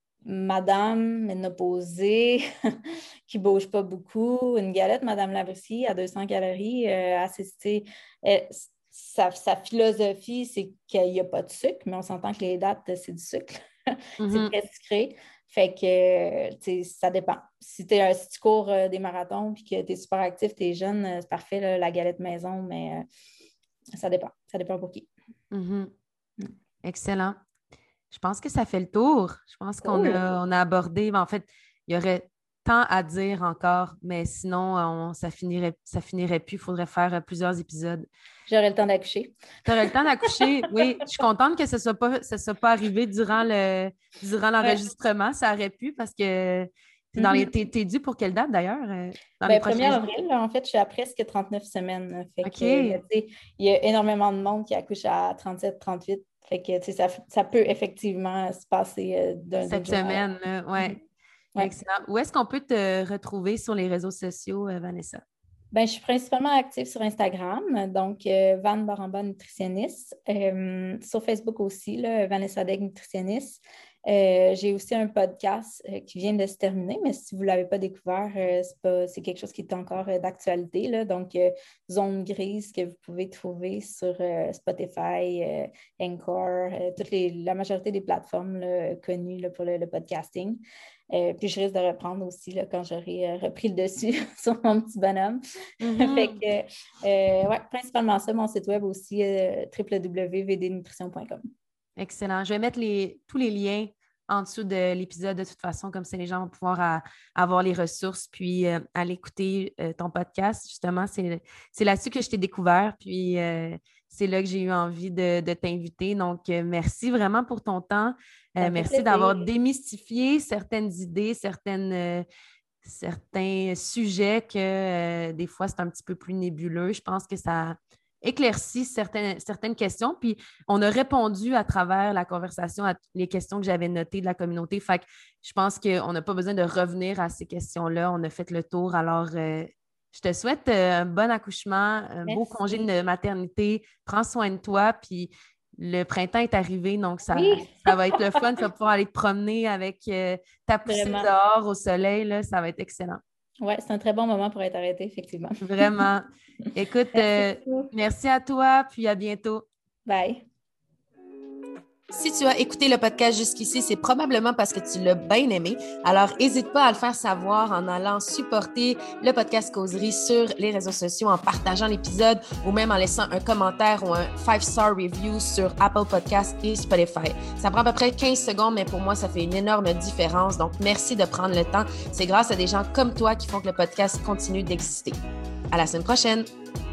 Madame ménopausée qui ne bouge pas beaucoup, une galette Madame Labriski à deux cents calories, euh, assistée. Euh, sa, sa philosophie, c'est qu'il n'y a pas de sucre, mais on s'entend que les dates, c'est du sucre. C'est Mhm. très sucré. Fait que, tu sais, ça dépend. Si, t'es, si tu cours euh, des marathons et que tu es super actif, tu es jeune, euh, c'est parfait, là, la galette maison, mais euh, ça dépend. Ça dépend pour qui. Mhm. Excellent. Je pense que ça fait le tour. Je pense qu'on Cool. a, on a abordé. En fait, il y aurait tant à dire encore, mais sinon, on- ça finirait, ça finirait plus. Il faudrait faire euh, plusieurs épisodes. J'aurai le temps d'accoucher. Tu aurais le temps d'accoucher. Oui, je suis contente que ce ne soit pas, ça soit pas arrivé durant le, durant Ouais. l'enregistrement. Ça aurait pu parce que c'est dans les, Mhm. t'es, t'es dû pour quelle date d'ailleurs? euh, Dans les Ben, premier prochains jours? avril, là, en fait, je suis à presque trente-neuf semaines. Fait que, mais, OK. tu sais, il y a énormément de monde qui accouche à trente-sept, trente-huit. Fait que, tu sais, ça, ça peut effectivement se passer euh, d'un- d'une Cette journée à semaine, l'autre. là, Mhm. ouais. Ouais. Excellent. Où est-ce qu'on peut te retrouver sur les réseaux sociaux, euh, Vanessa? Ben, je suis principalement active sur Instagram, donc euh, Van Baramba Nutritionniste. Euh, sur Facebook aussi, là, Vanessa Degg Nutritionniste. Euh, j'ai aussi un podcast euh, qui vient de se terminer, mais si vous ne l'avez pas découvert, euh, c'est pas- c'est quelque chose qui est encore euh, d'actualité, là. Donc, euh, Zone Grise que vous pouvez trouver sur euh, Spotify, euh, Anchor, euh, toutes les, la majorité des plateformes là, connues là, pour le, le podcasting. Euh, puis je risque de reprendre aussi là, quand j'aurai euh, repris le dessus sur mon petit bonhomme. Fait Mhm. que, euh, ouais, principalement ça, mon site web aussi, euh, w w w point v d nutrition point com. Excellent. Je vais mettre les, tous les liens en dessous de l'épisode de toute façon, comme ça les gens vont pouvoir à- avoir les ressources, puis euh, aller écouter euh, ton podcast. Justement, c'est, c'est là-dessus que je t'ai découvert, puis euh, c'est là que j'ai eu envie de, de t'inviter. Donc, euh, merci vraiment pour ton temps. Ça Euh, me fait merci d'avoir plaisir. démystifié certaines idées, certaines, euh, certains sujets que euh, des fois, c'est un petit peu plus nébuleux. Je pense que ça éclaircit certaines, certaines questions. Puis, on a répondu à travers la conversation à les questions que j'avais notées de la communauté. Fait que je pense qu'on n'a pas besoin de revenir à ces questions-là. On a fait le tour. Alors, euh, je te souhaite euh, un bon accouchement, un beau congé Merci. de maternité. Prends soin de toi. Puis, le printemps est arrivé, donc ça, Oui, ça va être le fun. Tu vas pouvoir aller te promener avec euh, ta poussée vraiment. dehors au soleil. Là, ça va être excellent. Ouais, c'est un très bon moment pour être arrêté, effectivement. Vraiment. Écoute, Merci euh, beaucoup. merci à toi, puis à bientôt. Bye. Si tu as écouté le podcast jusqu'ici, c'est probablement parce que tu l'as bien aimé. Alors, n'hésite pas à le faire savoir en allant supporter le podcast Causerie sur les réseaux sociaux, en partageant l'épisode ou même en laissant un commentaire ou un five star review sur Apple Podcasts et Spotify. Ça prend à peu près quinze secondes, mais pour moi, ça fait une énorme différence. Donc, merci de prendre le temps. C'est grâce à des gens comme toi qui font que le podcast continue d'exister. À la semaine prochaine!